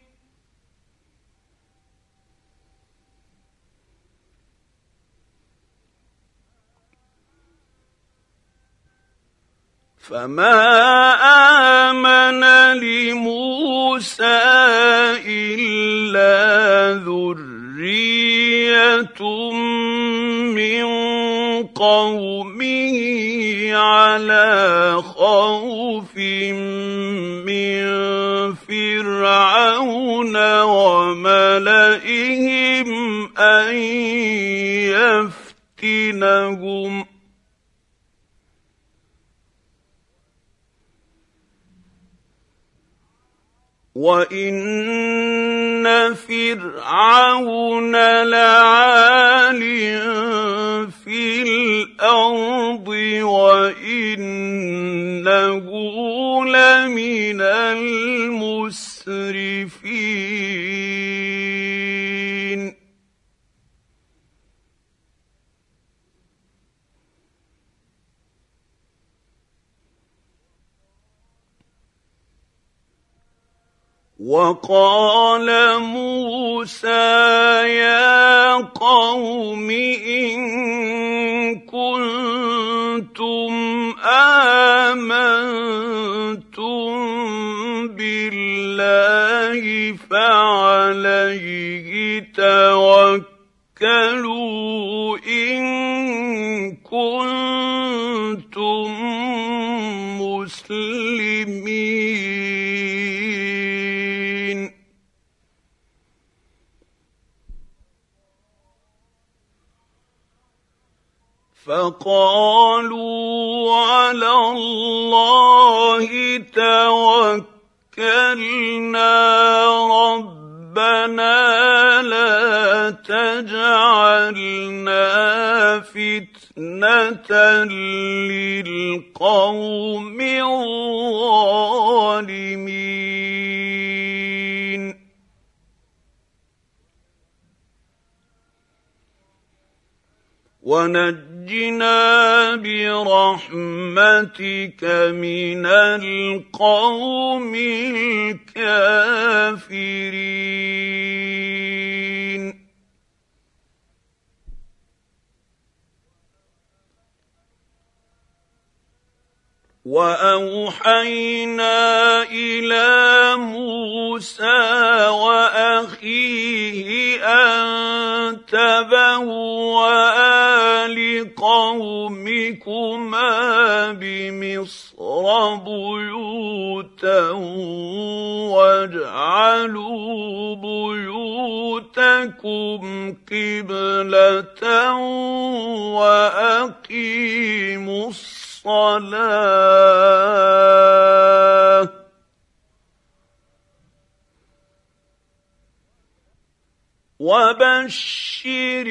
فما آمن لموسى إلا ذرية من قومه على خوف من فرعون وملئهم أن يفتنهم وَإِنَّ فِرْعَوْنَ لَعَالٍ فِي الْأَرْضِ وَإِنَّهُ لَمِنَ الْمُسْرِفِينَ وَقَالَ مُوسَىٰ يَا قَوْمِ إِن كُنتُمْ آمَنتُم بِاللَّهِ فَعَلَيْهِ تَوَكَّلُوا إِن كُنتُم مُّسْلِمِينَ فَقَالُوا عَلَى اللَّهِ تَوَكَّلْنَا رَبَّنَا لَا تَجْعَلْنَا فِتْنَةً لِّلْقَوْمِ الظَّالِمِينَ وَنَجِّنَا بِرَحْمَتِكَ مِنَ الْقَوْمِ الْكَافِرِينَ وأوحينا إلى موسى وأخيه أن تبوأ لقومكما بمصر بيوتا واجعلوا بيوتكم قبلة وأقيموا الصلاة وبشر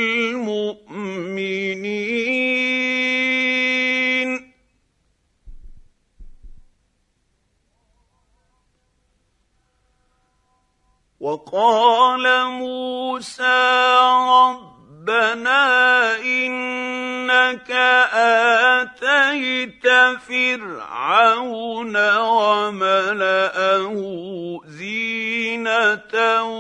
المؤمنين. وقال موسى ربنا إنك آتيت فرعون وملأه زينة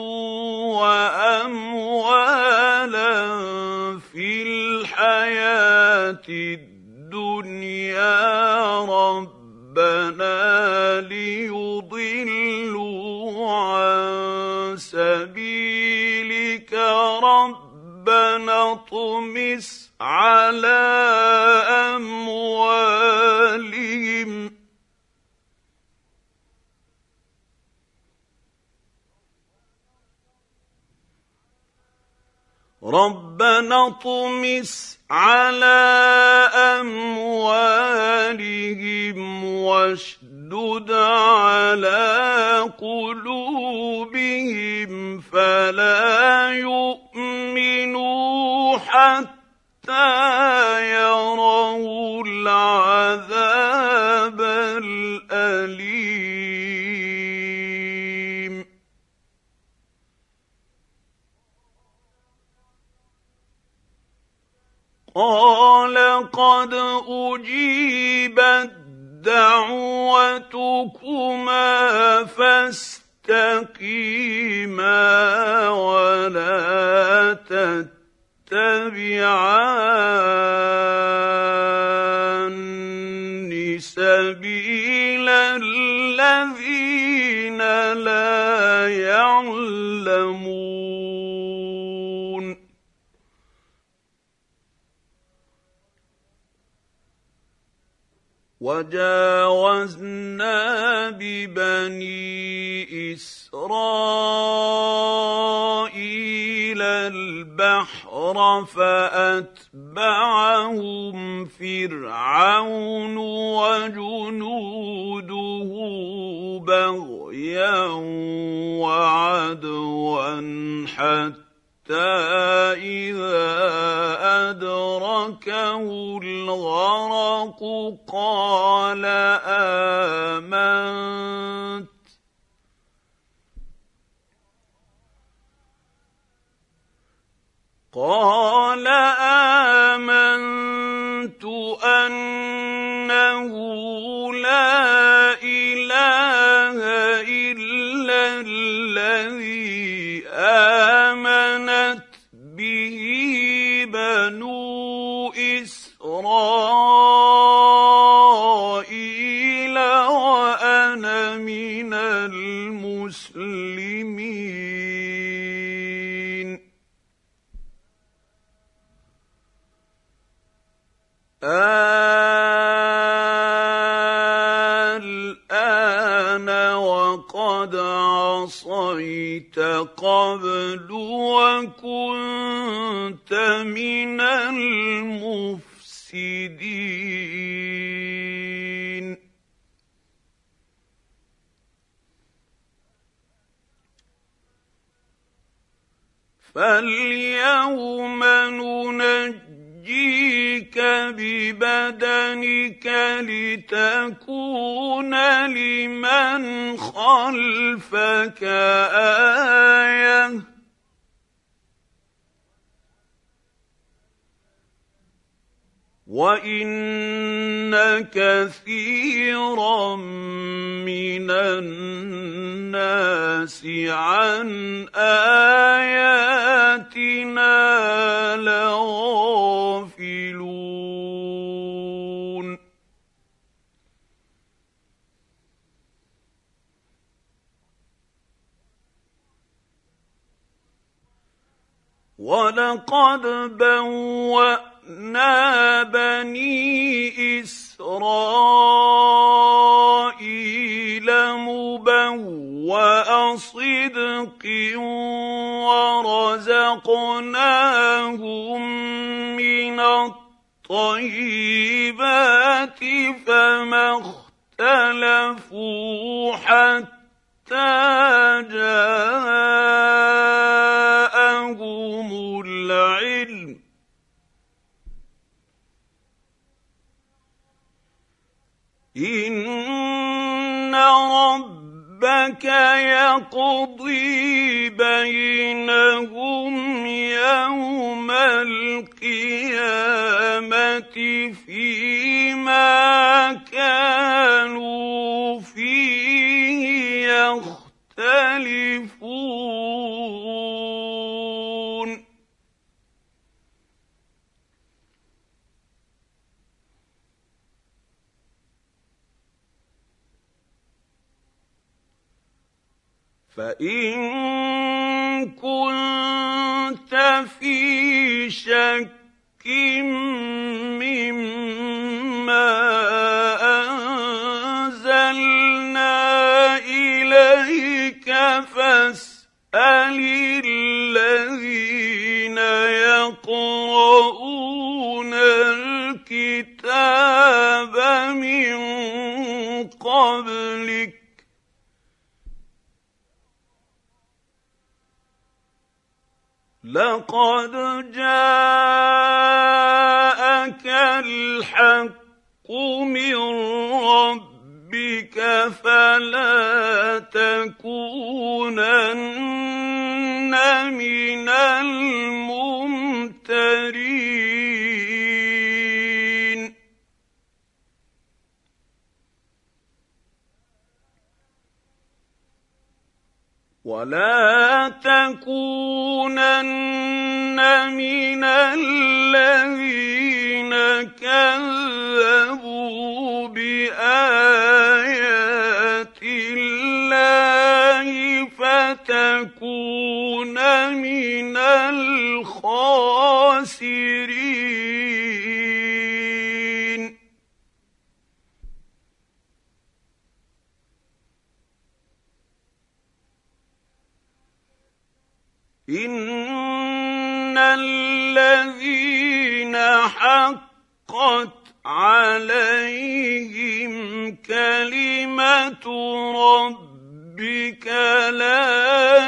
وأموالا في الحياة الدنيا ربنا ليضلوا عن سبيلك ربنا اطمس على أموالهم ربنا اطمس على أموالهم واشدد على قلوبهم فلا يؤمنوا حتى يروا العذاب الأليم. قال قد أجيبت دعوتكما فاستقيما ولا تتبعان سبيل الذين لا يعلمون. وجاوزنا ببني إسرائيل البحر فأتبعهم فرعون وجنوده بغيا وعدوا حتى إذا أدركه الغرق قال آمنت قال آمنت أنه لا إله إلا الذي آمنت به بنو إسرائيل وأنا من المسلمين. الآن وقد عصيت قبل وكنت من المفسدين. فاليوم ننجيك ببدنك لتكون لمن خلفك آية وإن كثيرا من الناس عن آياتنا لغافلون. وَلَقَدْ بَوَّأْنَا بَنِي إِسْرَائِيلَ مُبَوَّأَ صِدْقٍ وَرَزَقْنَاهُم مِّنَ الطَّيِّبَاتِ فَمَا اخْتَلَفُوا حَتَّىٰ جَاءَهُمُ الْعِلْمُ ۚ إِنَّ رَبَّكَ يَقْضِي بَيْنَهُمْ يَوْمَ الْقِيَامَةِ فِيمَا كَانُوا فِيهِ يَخْتَلِفُونَ فَإِن كُنتَ فِي شَكٍّ مِّمَّا أَنزَلْنَا إِلَيْكَ فَاسْأَلِ الَّذِينَ يَقْرَءُونَ الْكِتَابَ مِن قَبْلِكَ ۚ لَقَدْ جَاءَكَ الْحَقُّ مِن رَّبِّكَ فَلَا تَكُونَنَّ مِنَ الْمُمْتَرِينَ وَلَا تَكُونَنَّ مِنَ الَّذِينَ كَذَّبُوا بِآيَاتِ اللَّهِ فَتَكُونَ مِنَ الْخَاسِرِينَ إِنَّ الَّذِينَ حَقَّتْ عَلَيْهِمْ كَلِمَةُ رَبِّكَ لَا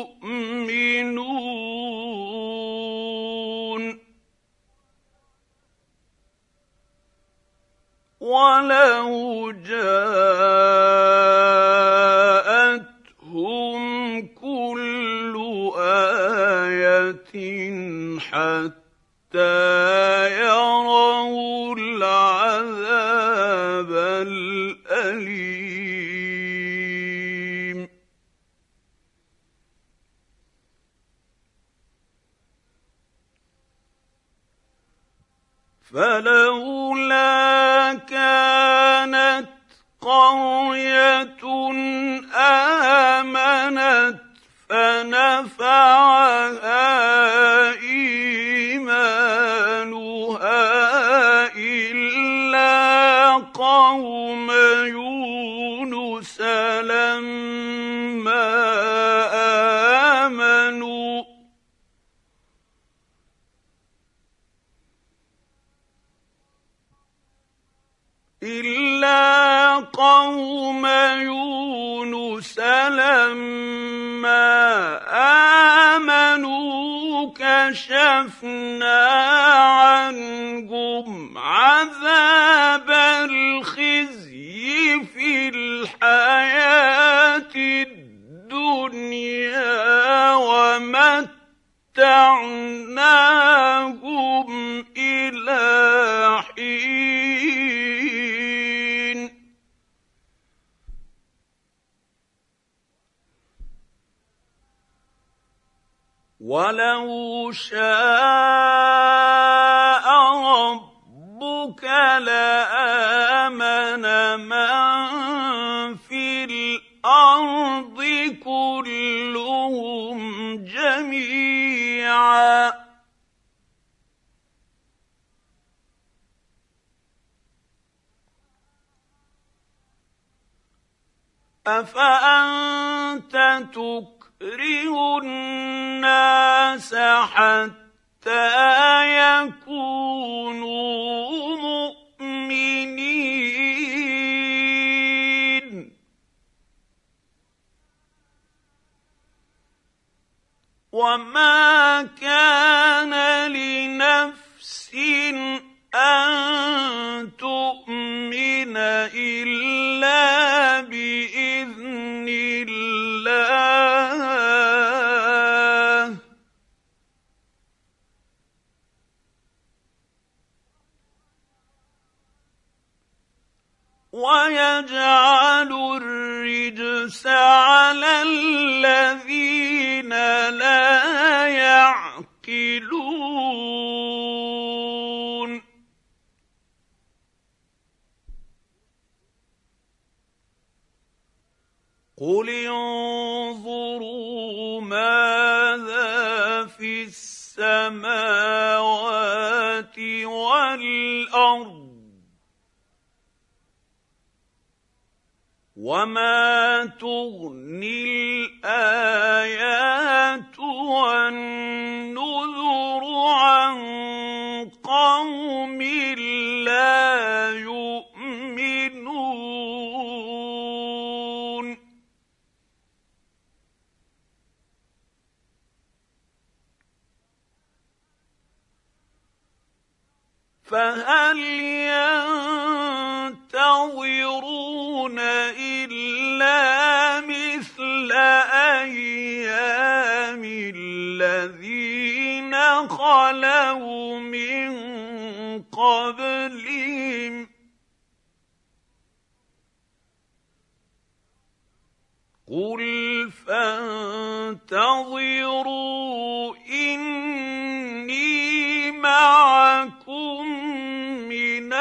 يُؤْمِنُونَ وَلَوْ جَاءَتْهُمْ كُلُّ آيَةٍ حَتَّىٰ يَرَوُا الْعَذَابَ الْأَلِيمَ فَلَوْلَا كَانَتْ قَرْيَةٌ آمَنَتْ فَنَفَعَهَا إِيمَانُهَا إِلَّا قَوْمَ يُونُسَ لَمَّا آمَنُوا إِلَّا قَوْمَ يُونُسَ لَمَّا آمَنُوا كَشَفْنَا عَنْهُمْ عَذَابَ الْخِزْيِ فِي الْحَيَاةِ الدُّنْيَا وَمَتَّعْنَاهُمْ إِلَىٰ حِينٍ وَلَوْ شَاءَ رَبُّكَ لَآمَنَ مَن فِي الْأَرْضِ كُلُّهُمْ جَمِيعًا أفأنت تكره الناس حتى يكونوا مؤمنين وما كان لنفس أن تؤمن إلا بإذن الله ويجعل الرجس على الذين لا يعقلون قل انظروا ماذا في السماوات والأرض وما تغني الآيات والنذر عن قوم لا يؤمنون فهل ينتظرون إلا مثل أيام الذين خلوا من قبلهم قل فانتظروا إني معكم من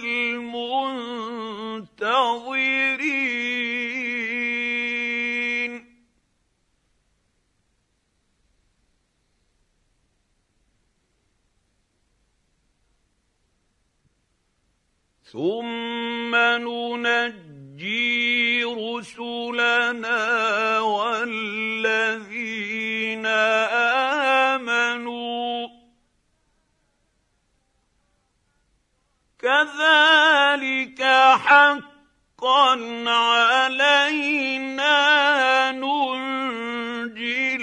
المنتظرين ثم ننجي رسلنا والذين آمنوا كذلك حقا علينا ننجي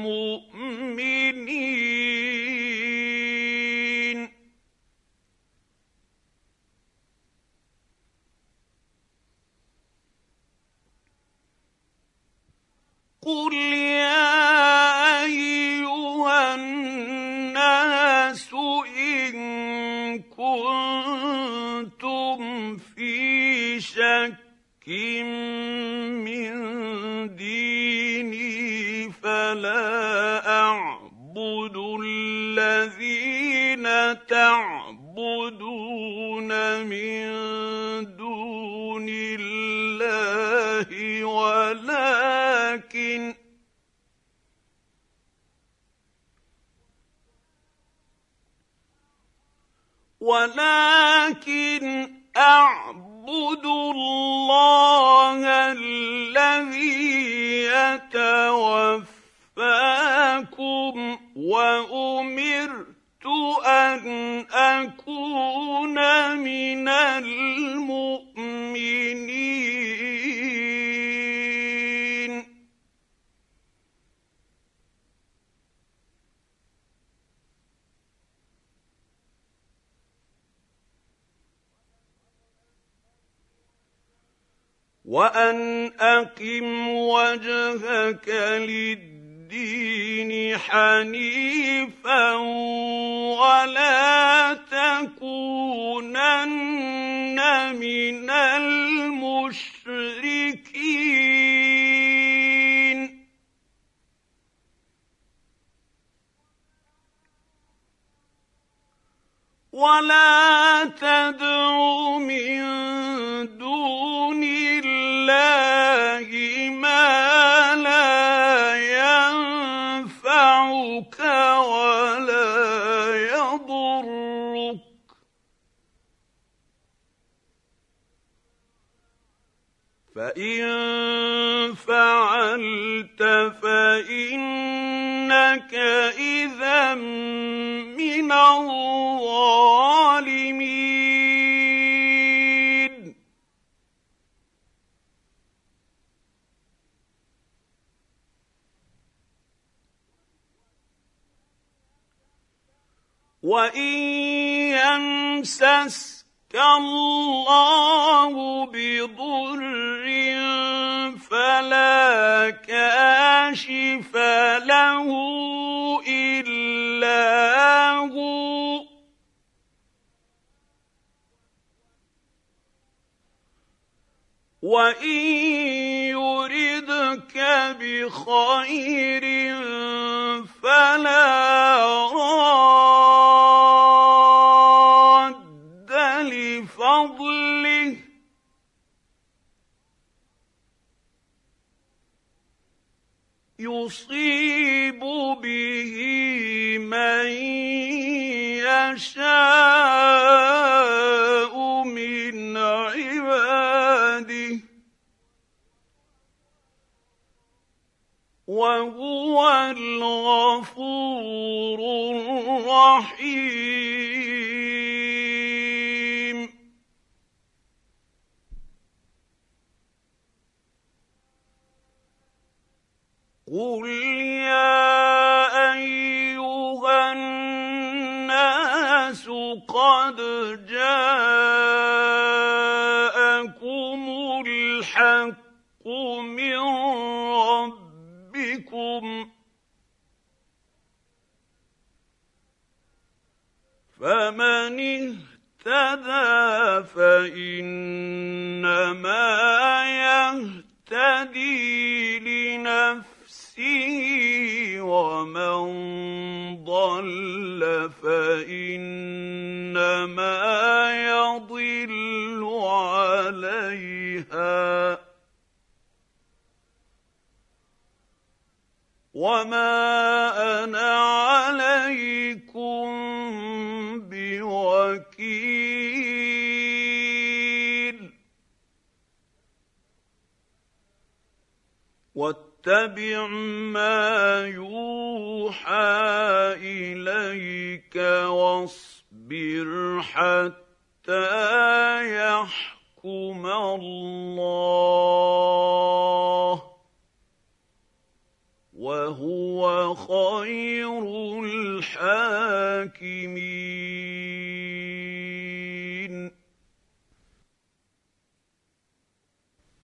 المؤمنين قل يا أيها الناس إن كنتم في شك من ديني فلا أعبد الذين تعبدون من دون الله ولكن ولكن أعبد الله الذي يتوفاكم وأمرت أن أكون من المؤمنين وأن أقم وجهك للدين حنيفا ولا تكونن من المشركين ولا تدع من دون الله ما لا ينفعك ولا يضرك فإن فعلت فإنك إذا من الظالمين. وإن يمسسك الله بضر فلا كاشف له إلا هو، وإن يردك بخير فلا راد لفضله، يصيب به من يشاء من عباده، وهو الغفور الرحيم. قل يا أيها الناس قد جاءكم الحق من ربكم، فمن اهتدى فإنما يهتدي لنفسه، ومن ضل فإنما يضل عليها، وما أنا عليكم بوكيل. واتبع ما يوحى إليك واصبر حتى يحكم الله، وهو خير الحاكمين.